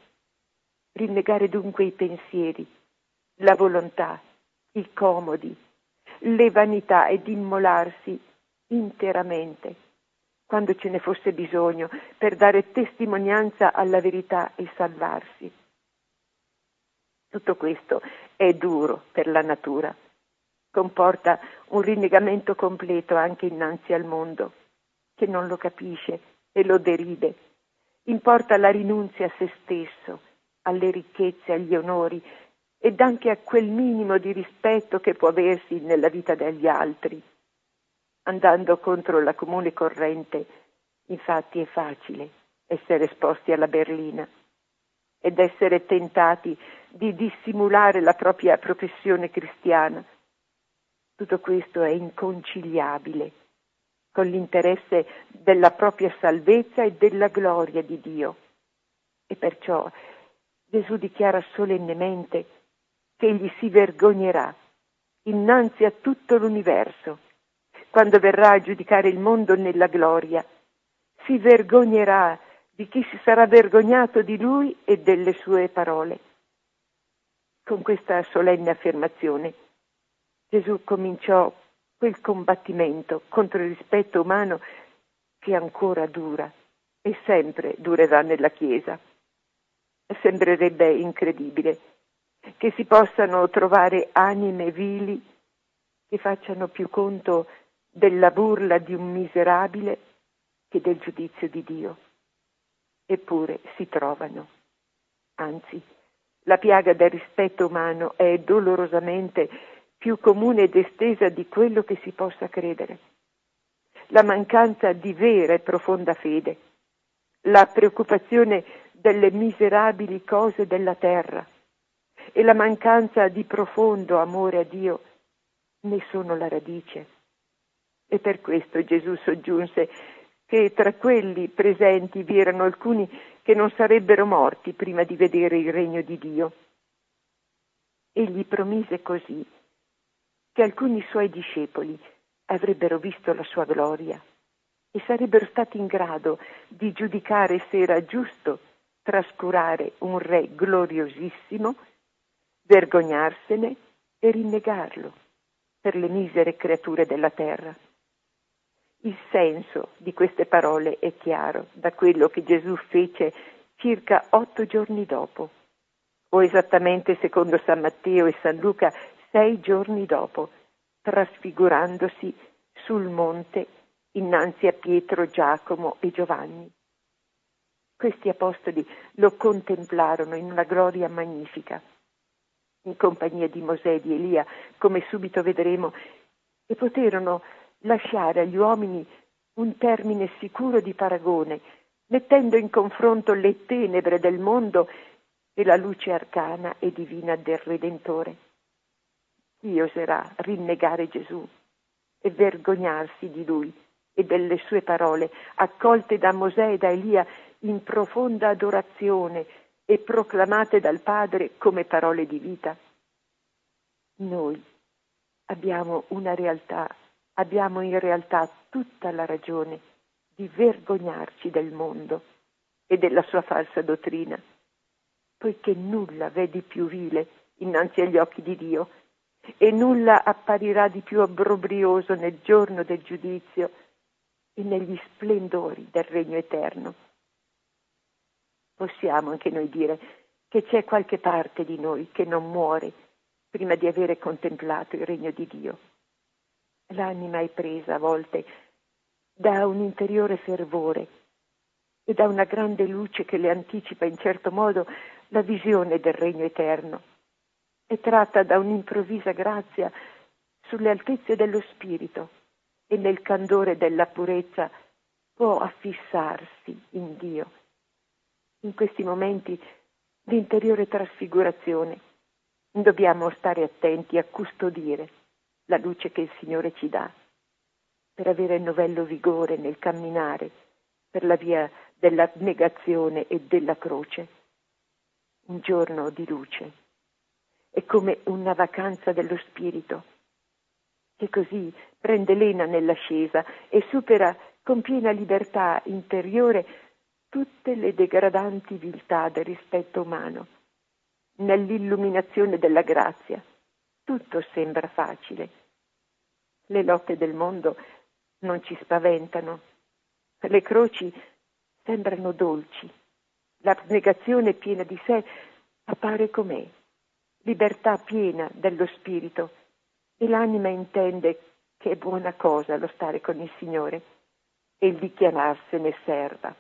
dunque i pensieri, la volontà, i comodi, le vanità ed immolarsi interamente, quando ce ne fosse bisogno, per dare testimonianza alla verità e salvarsi. Tutto questo è duro per la natura, comporta un rinnegamento completo anche innanzi al mondo, che non lo capisce e lo deride. Importa la rinunzia a se stesso, alle ricchezze, agli onori ed anche a quel minimo di rispetto che può aversi nella vita degli altri. Andando contro la comune corrente, infatti, è facile essere esposti alla berlina ed essere tentati di dissimulare la propria professione cristiana. Tutto questo è inconciliabile con l'interesse della propria salvezza e della gloria di Dio. E perciò Gesù dichiara solennemente che egli si vergognerà innanzi a tutto l'universo quando verrà a giudicare il mondo nella gloria. Si vergognerà di chi si sarà vergognato di lui e delle sue parole. Con questa solenne affermazione Gesù cominciò quel combattimento contro il rispetto umano che ancora dura e sempre durerà nella Chiesa. Sembrerebbe incredibile che si possano trovare anime vili che facciano più conto della burla di un miserabile che del giudizio di Dio. Eppure si trovano. Anzi, la piaga del rispetto umano è dolorosamente più comune ed estesa di quello che si possa credere. la mancanza di vera e profonda fede, la preoccupazione delle miserabili cose della terra e la mancanza di profondo amore a Dio ne sono la radice. E per questo Gesù soggiunse che tra quelli presenti vi erano alcuni che non sarebbero morti prima di vedere il regno di Dio. Egli promise così che alcuni suoi discepoli avrebbero visto la sua gloria e sarebbero stati in grado di giudicare se era giusto trascurare un re gloriosissimo, vergognarsene e rinnegarlo per le misere creature della terra. Il senso di queste parole è chiaro da quello che Gesù fece circa 8 giorni dopo, o esattamente secondo San Matteo e San Luca 6 giorni dopo, trasfigurandosi sul monte innanzi a Pietro, Giacomo e Giovanni. Questi apostoli lo contemplarono in una gloria magnifica, in compagnia di Mosè e di Elia, come subito vedremo, e poterono lasciare agli uomini un termine sicuro di paragone, mettendo in confronto le tenebre del mondo e la luce arcana e divina del Redentore. Chi oserà rinnegare Gesù e vergognarsi di Lui e delle sue parole, accolte da Mosè e da Elia in profonda adorazione e proclamate dal Padre come parole di vita? Noi abbiamo in realtà tutta la ragione di vergognarci del mondo e della sua falsa dottrina, poiché nulla v'è di più vile innanzi agli occhi di Dio e nulla apparirà di più obbrobrioso nel giorno del giudizio e negli splendori del regno eterno. Possiamo anche noi dire che c'è qualche parte di noi che non muore prima di avere contemplato il regno di Dio. L'anima è presa a volte da un interiore fervore e da una grande luce che le anticipa in certo modo la visione del regno eterno. È tratta da un'improvvisa grazia sulle altezze dello spirito e nel candore della purezza può affissarsi in Dio. In questi momenti di interiore trasfigurazione dobbiamo stare attenti a custodire la luce che il Signore ci dà, per avere novello vigore nel camminare per la via della negazione e della croce. Un giorno di luce è come una vacanza dello spirito, che così prende lena nell'ascesa e supera con piena libertà interiore tutte le degradanti viltà del rispetto umano. Nell'illuminazione della grazia tutto sembra facile. Le lotte del mondo non ci spaventano, le croci sembrano dolci, l'abnegazione piena di sé appare com'è, libertà piena dello spirito, e l'anima intende che è buona cosa lo stare con il Signore e il dichiararsene serva.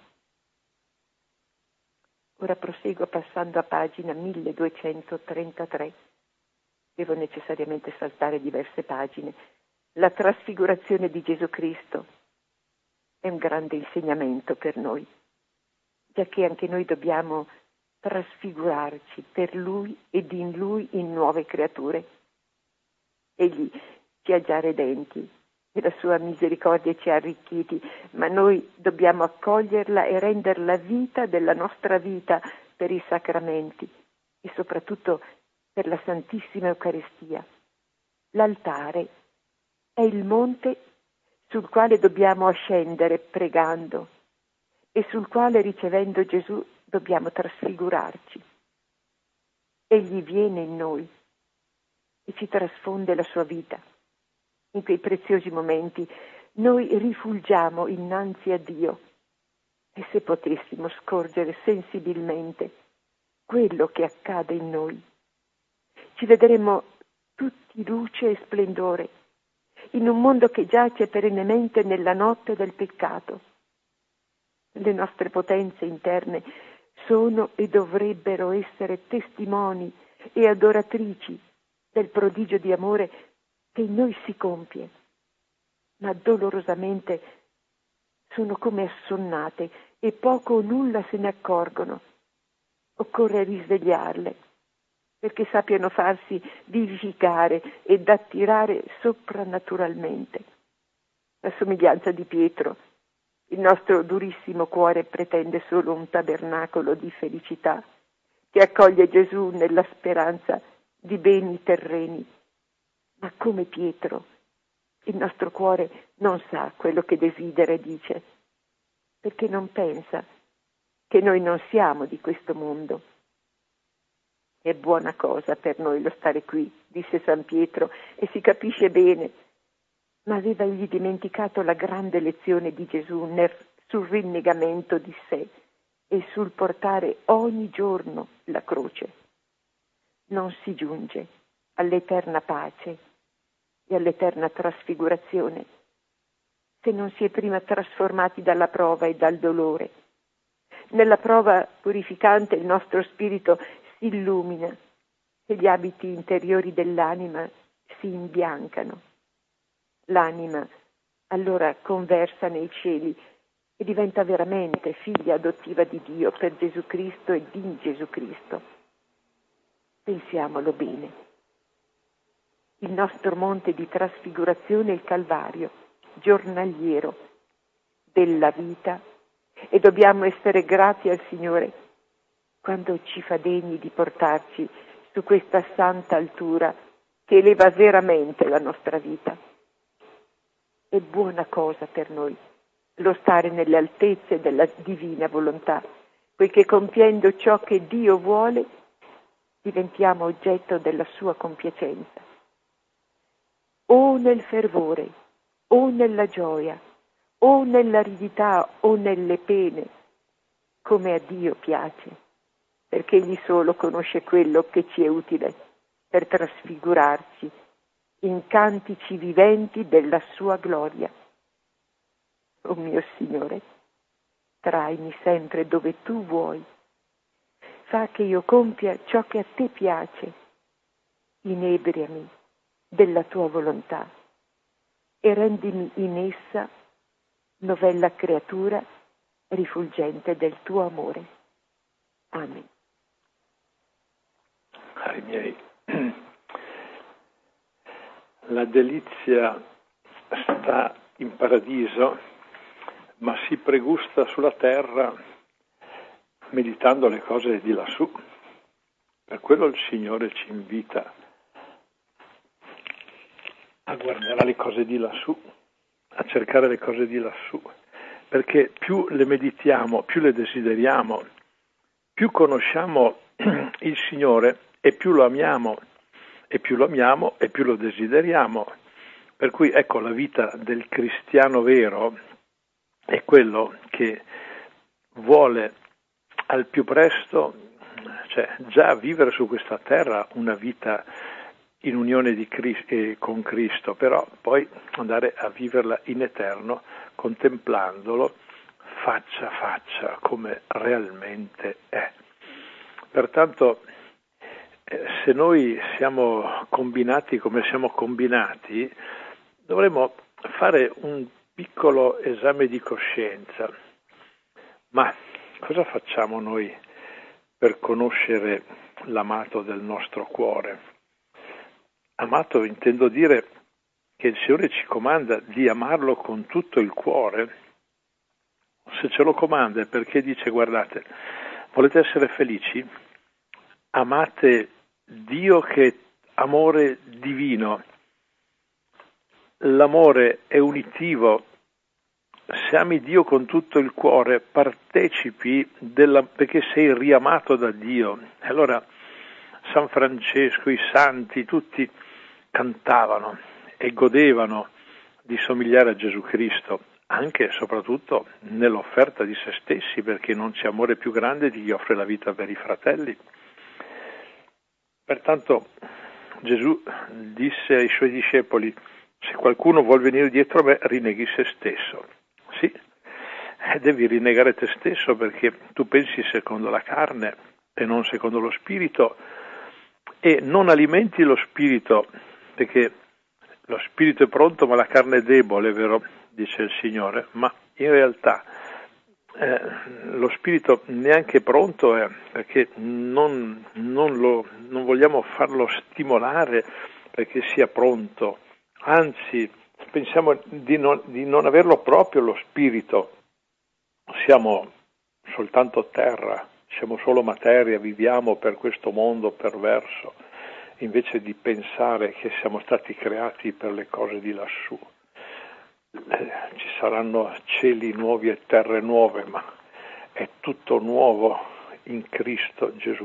Ora proseguo passando a pagina 1233. Devo necessariamente saltare diverse pagine. La trasfigurazione di Gesù Cristo è un grande insegnamento per noi, giacché anche noi dobbiamo trasfigurarci per Lui ed in Lui in nuove creature. Egli ci ha già redenti e la sua misericordia ci ha arricchiti, ma noi dobbiamo accoglierla e renderla vita della nostra vita per i sacramenti e soprattutto per la Santissima Eucaristia. L'altare è il monte sul quale dobbiamo ascendere pregando e sul quale, ricevendo Gesù, dobbiamo trasfigurarci. Egli viene in noi e ci trasfonde la sua vita. In quei preziosi momenti noi rifulgiamo innanzi a Dio e se potessimo scorgere sensibilmente quello che accade in noi, ci vedremo tutti luce e splendore in un mondo che giace perennemente nella notte del peccato. Le nostre potenze interne sono e dovrebbero essere testimoni e adoratrici del prodigio di amore che in noi si compie, ma dolorosamente sono come assonnate e poco o nulla se ne accorgono. Occorre risvegliarle, perché sappiano farsi vivificare ed attirare soprannaturalmente. La somiglianza di Pietro, il nostro durissimo cuore pretende solo un tabernacolo di felicità che accoglie Gesù nella speranza di beni terreni. Ma come Pietro, il nostro cuore non sa quello che desidera e dice, perché non pensa che noi non siamo di questo mondo. È buona cosa per noi lo stare qui, disse San Pietro, e si capisce bene, ma aveva egli dimenticato la grande lezione di Gesù sul rinnegamento di sé e sul portare ogni giorno la croce. Non si giunge all'eterna pace e all'eterna trasfigurazione se non si è prima trasformati dalla prova e dal dolore. Nella prova purificante il nostro spirito si illumina e gli abiti interiori dell'anima si imbiancano. L'anima allora conversa nei cieli e diventa veramente figlia adottiva di Dio per Gesù Cristo e di Gesù Cristo. Pensiamolo bene. Il nostro monte di trasfigurazione è il Calvario, giornaliero della vita, e dobbiamo essere grati al Signore quando ci fa degni di portarci su questa santa altura che eleva veramente la nostra vita. È buona cosa per noi lo stare nelle altezze della divina volontà, poiché compiendo ciò che Dio vuole diventiamo oggetto della sua compiacenza. O nel fervore, o nella gioia, o nell'aridità, o nelle pene, come a Dio piace, perché Egli solo conosce quello che ci è utile per trasfigurarci in cantici viventi della sua gloria. O mio Signore, traimi sempre dove Tu vuoi. Fa che io compia ciò che a Te piace. Inebriami della Tua volontà e rendimi in essa novella creatura rifulgente del Tuo amore. Amen. Cari miei, la delizia sta in paradiso, ma si pregusta sulla terra meditando le cose di lassù. Per quello il Signore ci invita a guardare le cose di lassù, a cercare le cose di lassù, perché più le meditiamo, più le desideriamo, più conosciamo il Signore e più lo amiamo, e più lo amiamo e più lo desideriamo. Per cui ecco, la vita del cristiano vero è quello che vuole al più presto, cioè già vivere su questa terra una vita in unione con Cristo, però poi andare a viverla in eterno contemplandolo faccia a faccia come realmente è. Pertanto se noi siamo combinati come siamo combinati, dovremmo fare un piccolo esame di coscienza. Ma cosa facciamo noi per conoscere l'amato del nostro cuore? Amato intendo dire che il Signore ci comanda di amarlo con tutto il cuore. Se ce lo comanda è perché dice: guardate, volete essere felici? Amate Dio che è amore divino. L'amore è unitivo. Se ami Dio con tutto il cuore, partecipi perché sei riamato da Dio. Allora San Francesco, i santi, tutti cantavano e godevano di somigliare a Gesù Cristo, anche e soprattutto nell'offerta di se stessi, perché non c'è amore più grande di chi offre la vita per i fratelli. Pertanto Gesù disse ai suoi discepoli: se qualcuno vuol venire dietro a me, rinneghi se stesso. Sì, devi rinnegare te stesso, perché tu pensi secondo la carne e non secondo lo spirito, e non alimenti lo spirito, perché lo spirito è pronto ma la carne è debole, vero? Dice il Signore, ma in realtà lo spirito neanche pronto è, perché non vogliamo farlo stimolare perché sia pronto, anzi pensiamo di non averlo proprio lo spirito, siamo soltanto terra, siamo solo materia, viviamo per questo mondo perverso, invece di pensare che siamo stati creati per le cose di lassù. Ci saranno cieli nuovi e terre nuove, ma è tutto nuovo in Cristo Gesù.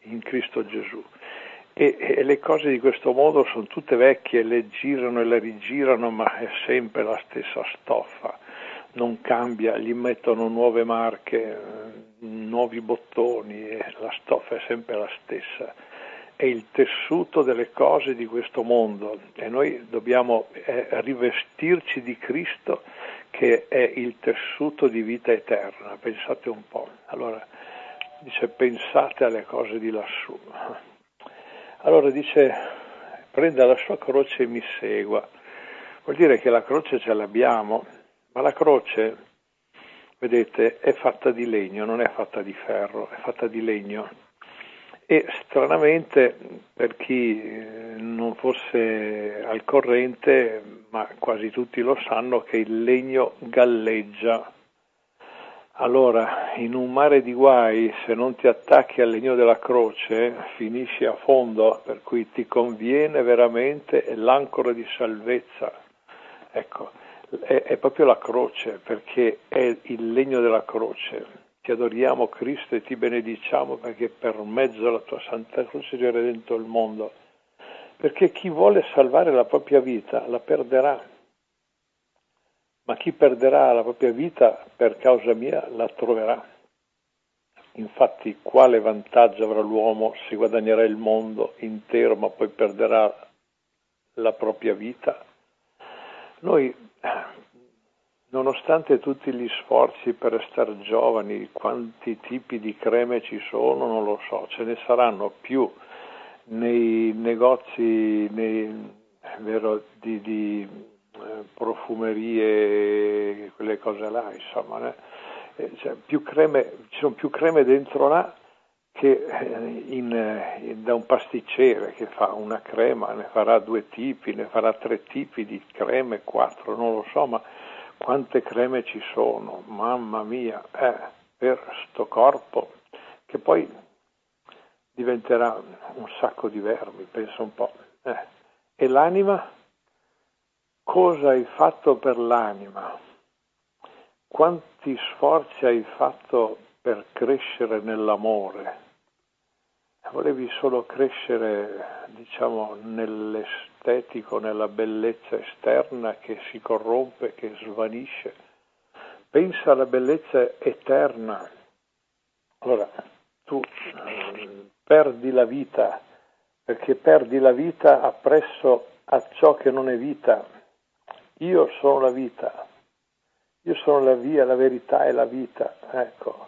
E le cose di questo mondo sono tutte vecchie, le girano e le rigirano, ma è sempre la stessa stoffa, non cambia, gli mettono nuove marche, nuovi bottoni, e la stoffa è sempre la stessa. È il tessuto delle cose di questo mondo e noi dobbiamo rivestirci di Cristo, che è il tessuto di vita eterna. Pensate un po'. Allora dice: pensate alle cose di lassù. Allora dice: prenda la sua croce e mi segua. Vuol dire che la croce ce l'abbiamo, ma la croce, vedete, è fatta di legno, non è fatta di ferro, è fatta di legno. E stranamente, per chi non fosse al corrente, ma quasi tutti lo sanno, che il legno galleggia. Allora, in un mare di guai, se non ti attacchi al legno della croce, finisci a fondo, per cui ti conviene veramente l'ancora di salvezza. Ecco, è proprio la croce, perché è il legno della croce. Ti adoriamo Cristo e ti benediciamo perché per mezzo della tua Santa Croce hai redento il mondo. Perché chi vuole salvare la propria vita la perderà, ma chi perderà la propria vita per causa mia la troverà. Infatti, quale vantaggio avrà l'uomo se guadagnerà il mondo intero ma poi perderà la propria vita? Noi, nonostante tutti gli sforzi per restare giovani, quanti tipi di creme ci sono non lo so, ce ne saranno più nei negozi vero, di profumerie, quelle cose là, insomma, cioè, ci sono più creme dentro là che da un pasticcere che fa una crema, ne farà 2 tipi, ne farà 3 tipi di creme, 4, non lo so, ma quante creme ci sono, mamma mia, per sto corpo, che poi diventerà un sacco di vermi, penso un po'. E l'anima? Cosa hai fatto per l'anima? Quanti sforzi hai fatto per crescere nell'amore? Volevi solo crescere, diciamo, nell'estetico, nella bellezza esterna che si corrompe, che svanisce. Pensa alla bellezza eterna. Allora, tu perdi la vita, perché perdi la vita appresso a ciò che non è vita. Io sono la vita, io sono la via, la verità e la vita, ecco.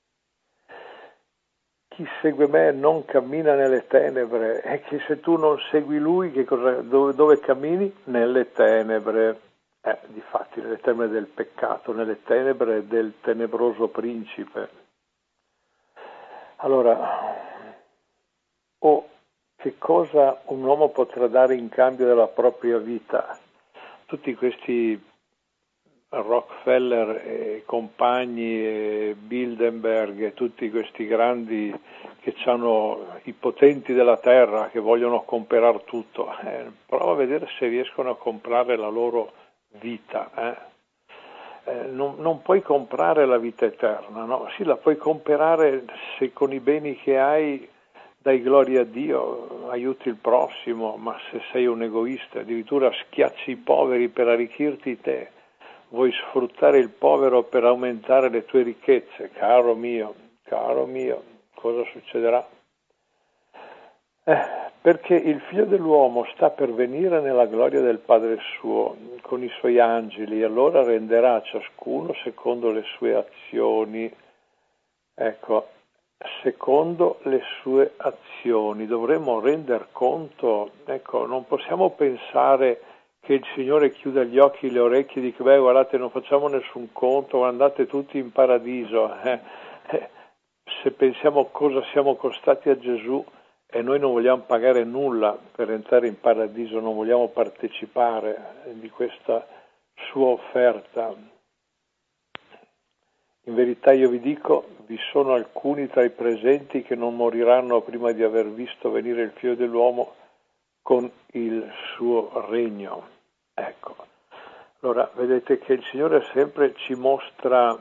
Chi segue me non cammina nelle tenebre, e che se tu non segui lui, dove cammini? Nelle tenebre. Difatti nelle tenebre del peccato, nelle tenebre del tenebroso principe. Allora, che cosa un uomo potrà dare in cambio della propria vita? Tutti questi Rockefeller e compagni, e Bilderberg, e tutti questi grandi che hanno i potenti della terra che vogliono comprare tutto, prova a vedere se riescono a comprare la loro vita. Non puoi comprare la vita eterna, no? Sì, la puoi comprare se con i beni che hai dai gloria a Dio, aiuti il prossimo, ma se sei un egoista, addirittura schiacci i poveri per arricchirti te, vuoi sfruttare il povero per aumentare le tue ricchezze, caro mio, cosa succederà? Perché il Figlio dell'uomo sta per venire nella gloria del Padre suo, con i suoi angeli, e allora renderà a ciascuno secondo le sue azioni. Ecco, secondo le sue azioni dovremmo render conto, ecco, non possiamo pensare che il Signore chiuda gli occhi, le orecchie, dica beh guardate non facciamo nessun conto, andate tutti in paradiso. Se pensiamo cosa siamo costati a Gesù e noi non vogliamo pagare nulla per entrare in paradiso, non vogliamo partecipare di questa sua offerta. In verità io vi dico, vi sono alcuni tra i presenti che non moriranno prima di aver visto venire il Figlio dell'uomo con il suo regno. Ecco, allora vedete che il Signore sempre ci mostra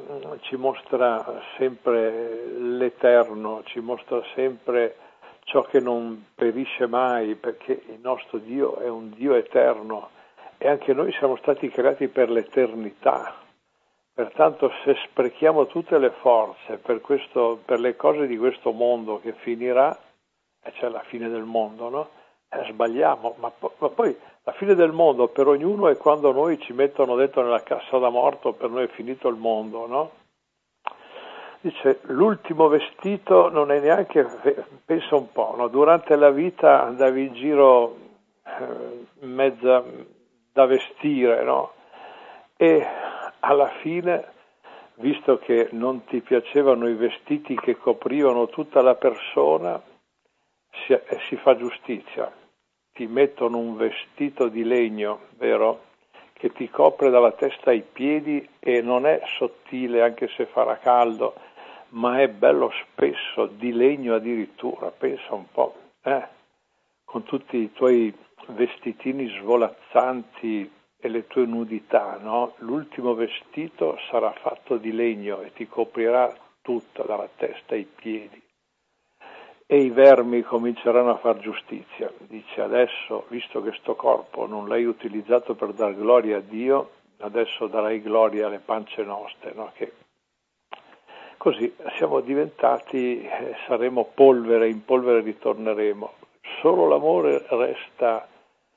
sempre l'eterno, ci mostra sempre ciò che non perisce mai, perché il nostro Dio è un Dio eterno e anche noi siamo stati creati per l'eternità. Pertanto se sprechiamo tutte le forze per le cose di questo mondo che finirà, e c'è la fine del mondo, no? Sbagliamo, ma poi la fine del mondo per ognuno è quando noi ci mettono dentro nella cassa da morto, per noi è finito il mondo, no? Dice, l'ultimo vestito non è neanche, pensa un po', no? Durante la vita andavi in giro mezza da vestire, no? E alla fine, visto che non ti piacevano i vestiti che coprivano tutta la persona, si fa giustizia. Ti mettono un vestito di legno, vero? Che ti copre dalla testa ai piedi e non è sottile anche se farà caldo, ma è bello spesso, di legno addirittura, pensa un po', con tutti i tuoi vestitini svolazzanti e le tue nudità, no? L'ultimo vestito sarà fatto di legno e ti coprirà tutta, dalla testa ai piedi. E i vermi cominceranno a far giustizia. Dice adesso, visto che sto corpo non l'hai utilizzato per dar gloria a Dio, adesso darai gloria alle pance nostre, no? Che così siamo diventati, saremo polvere, in polvere ritorneremo. Solo l'amore resta,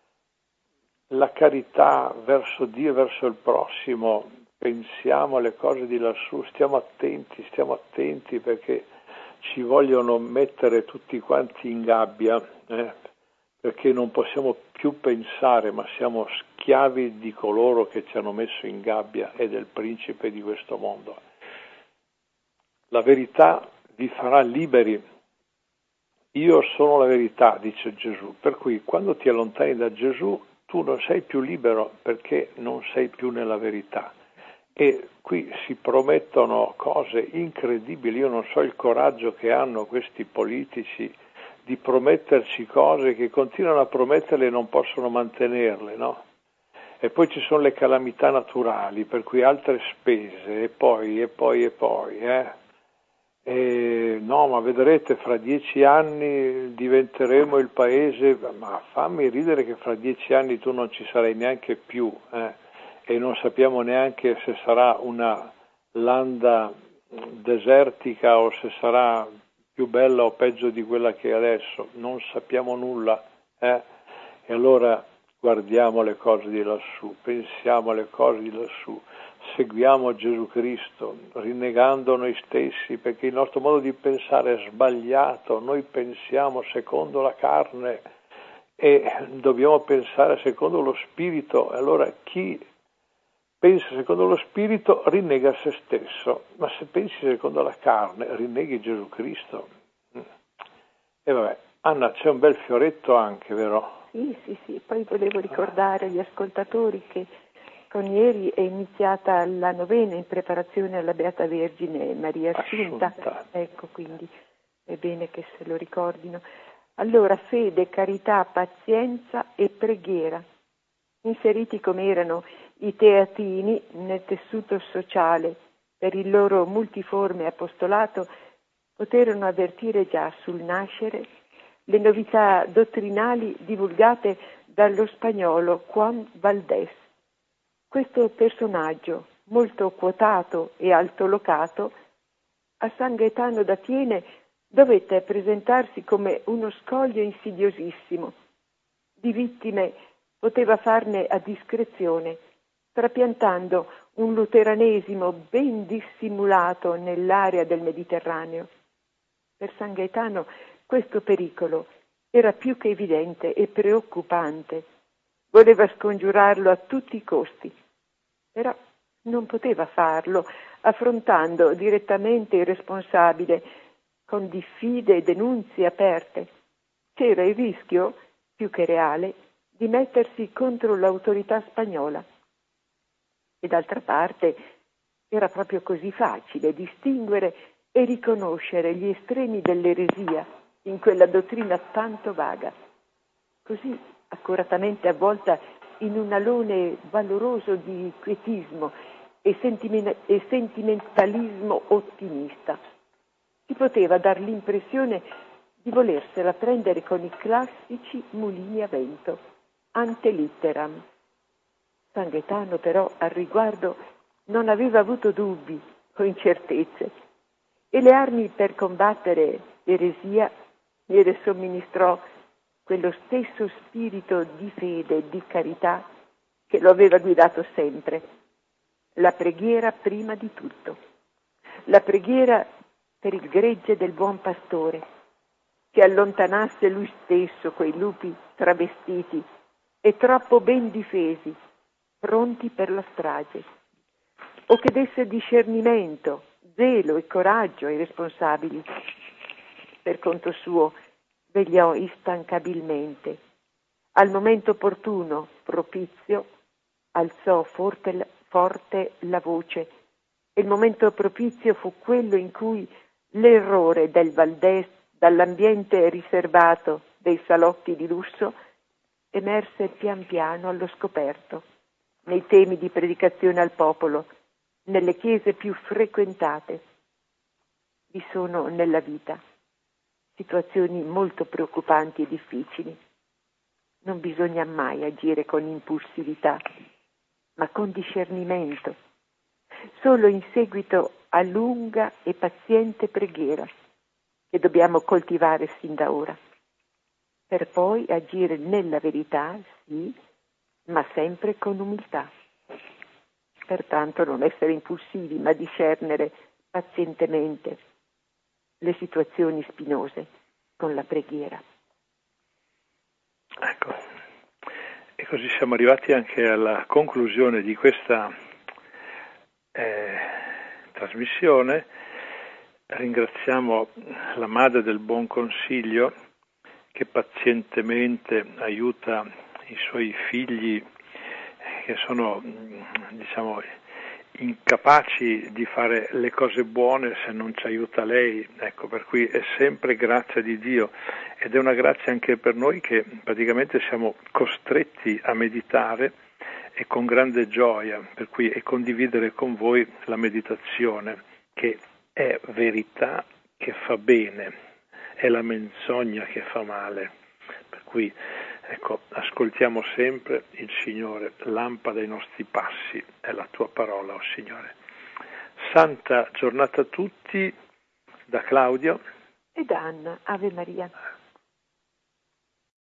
la carità verso Dio e verso il prossimo, pensiamo alle cose di lassù, stiamo attenti perché ci vogliono mettere tutti quanti in gabbia, perché non possiamo più pensare, ma siamo schiavi di coloro che ci hanno messo in gabbia e del principe di questo mondo. La verità vi farà liberi. Io sono la verità, dice Gesù, per cui quando ti allontani da Gesù tu non sei più libero perché non sei più nella verità. E qui si promettono cose incredibili, io non so il coraggio che hanno questi politici di prometterci cose che continuano a prometterle e non possono mantenerle, no? E poi ci sono le calamità naturali, per cui altre spese, e poi. No, ma vedrete, fra 10 anni diventeremo il paese, ma fammi ridere che fra 10 anni tu non ci sarai neanche più, e non sappiamo neanche se sarà una landa desertica o se sarà più bella o peggio di quella che è adesso, non sappiamo nulla, e allora guardiamo le cose di lassù, pensiamo alle cose di lassù, seguiamo Gesù Cristo, rinnegando noi stessi, perché il nostro modo di pensare è sbagliato, noi pensiamo secondo la carne e dobbiamo pensare secondo lo Spirito, allora chi pensa secondo lo Spirito rinnega se stesso, ma se pensi secondo la carne rinneghi Gesù Cristo. E vabbè, Anna, c'è un bel fioretto anche, vero? Sì, poi volevo ricordare agli ascoltatori che con ieri è iniziata la novena in preparazione alla Beata Vergine Maria Assunta. Ecco, quindi è bene che se lo ricordino. Allora, fede, carità, pazienza e preghiera, inseriti come erano i teatini nel tessuto sociale per il loro multiforme apostolato, poterono avvertire già sul nascere le novità dottrinali divulgate dallo spagnolo Juan Valdés. Questo personaggio, molto quotato e altolocato, a San Gaetano da Thiene dovette presentarsi come uno scoglio insidiosissimo. Di vittime poteva farne a discrezione, trapiantando un luteranesimo ben dissimulato nell'area del Mediterraneo. Per San Gaetano questo pericolo era più che evidente e preoccupante. Voleva scongiurarlo a tutti i costi, però non poteva farlo affrontando direttamente il responsabile con diffide e denunzie aperte. C'era il rischio, più che reale, di mettersi contro l'autorità spagnola. E d'altra parte era proprio così facile distinguere e riconoscere gli estremi dell'eresia in quella dottrina tanto vaga, così accuratamente avvolta in un alone valoroso di quietismo e sentimentalismo ottimista. Si poteva dar l'impressione di volersela prendere con i classici mulini a vento, ante litteram. San Gaetano però al riguardo non aveva avuto dubbi o incertezze e le armi per combattere l'eresia gliele somministrò quello stesso spirito di fede e di carità che lo aveva guidato sempre. La preghiera prima di tutto. La preghiera per il gregge del buon pastore, che allontanasse lui stesso quei lupi travestiti e troppo ben difesi, pronti per la strage, o che desse discernimento, zelo e coraggio ai responsabili. Per conto suo vegliò instancabilmente. Al momento opportuno, propizio, alzò forte la voce, e il momento propizio fu quello in cui l'errore del Valdés dall'ambiente riservato dei salotti di lusso emerse pian piano allo scoperto, nei temi di predicazione al popolo, nelle chiese più frequentate. Vi sono nella vita situazioni molto preoccupanti e difficili. Non bisogna mai agire con impulsività, ma con discernimento, solo in seguito a lunga e paziente preghiera, che dobbiamo coltivare sin da ora, per poi agire nella verità, sì, ma sempre con umiltà. Pertanto non essere impulsivi, ma discernere pazientemente le situazioni spinose con la preghiera. Ecco, e così siamo arrivati anche alla conclusione di questa trasmissione. Ringraziamo la Madre del Buon Consiglio che pazientemente aiuta i suoi figli che sono, incapaci di fare le cose buone se non ci aiuta lei. Ecco, per cui è sempre grazia di Dio, ed è una grazia anche per noi che praticamente siamo costretti a meditare e con grande gioia, per cui e condividere con voi la meditazione, che è verità che fa bene, è la menzogna che fa male. Per cui ecco, ascoltiamo sempre il Signore, lampada ai nostri passi è la tua parola, o Signore. Santa giornata a tutti, da Claudio e da Anna. Ave Maria.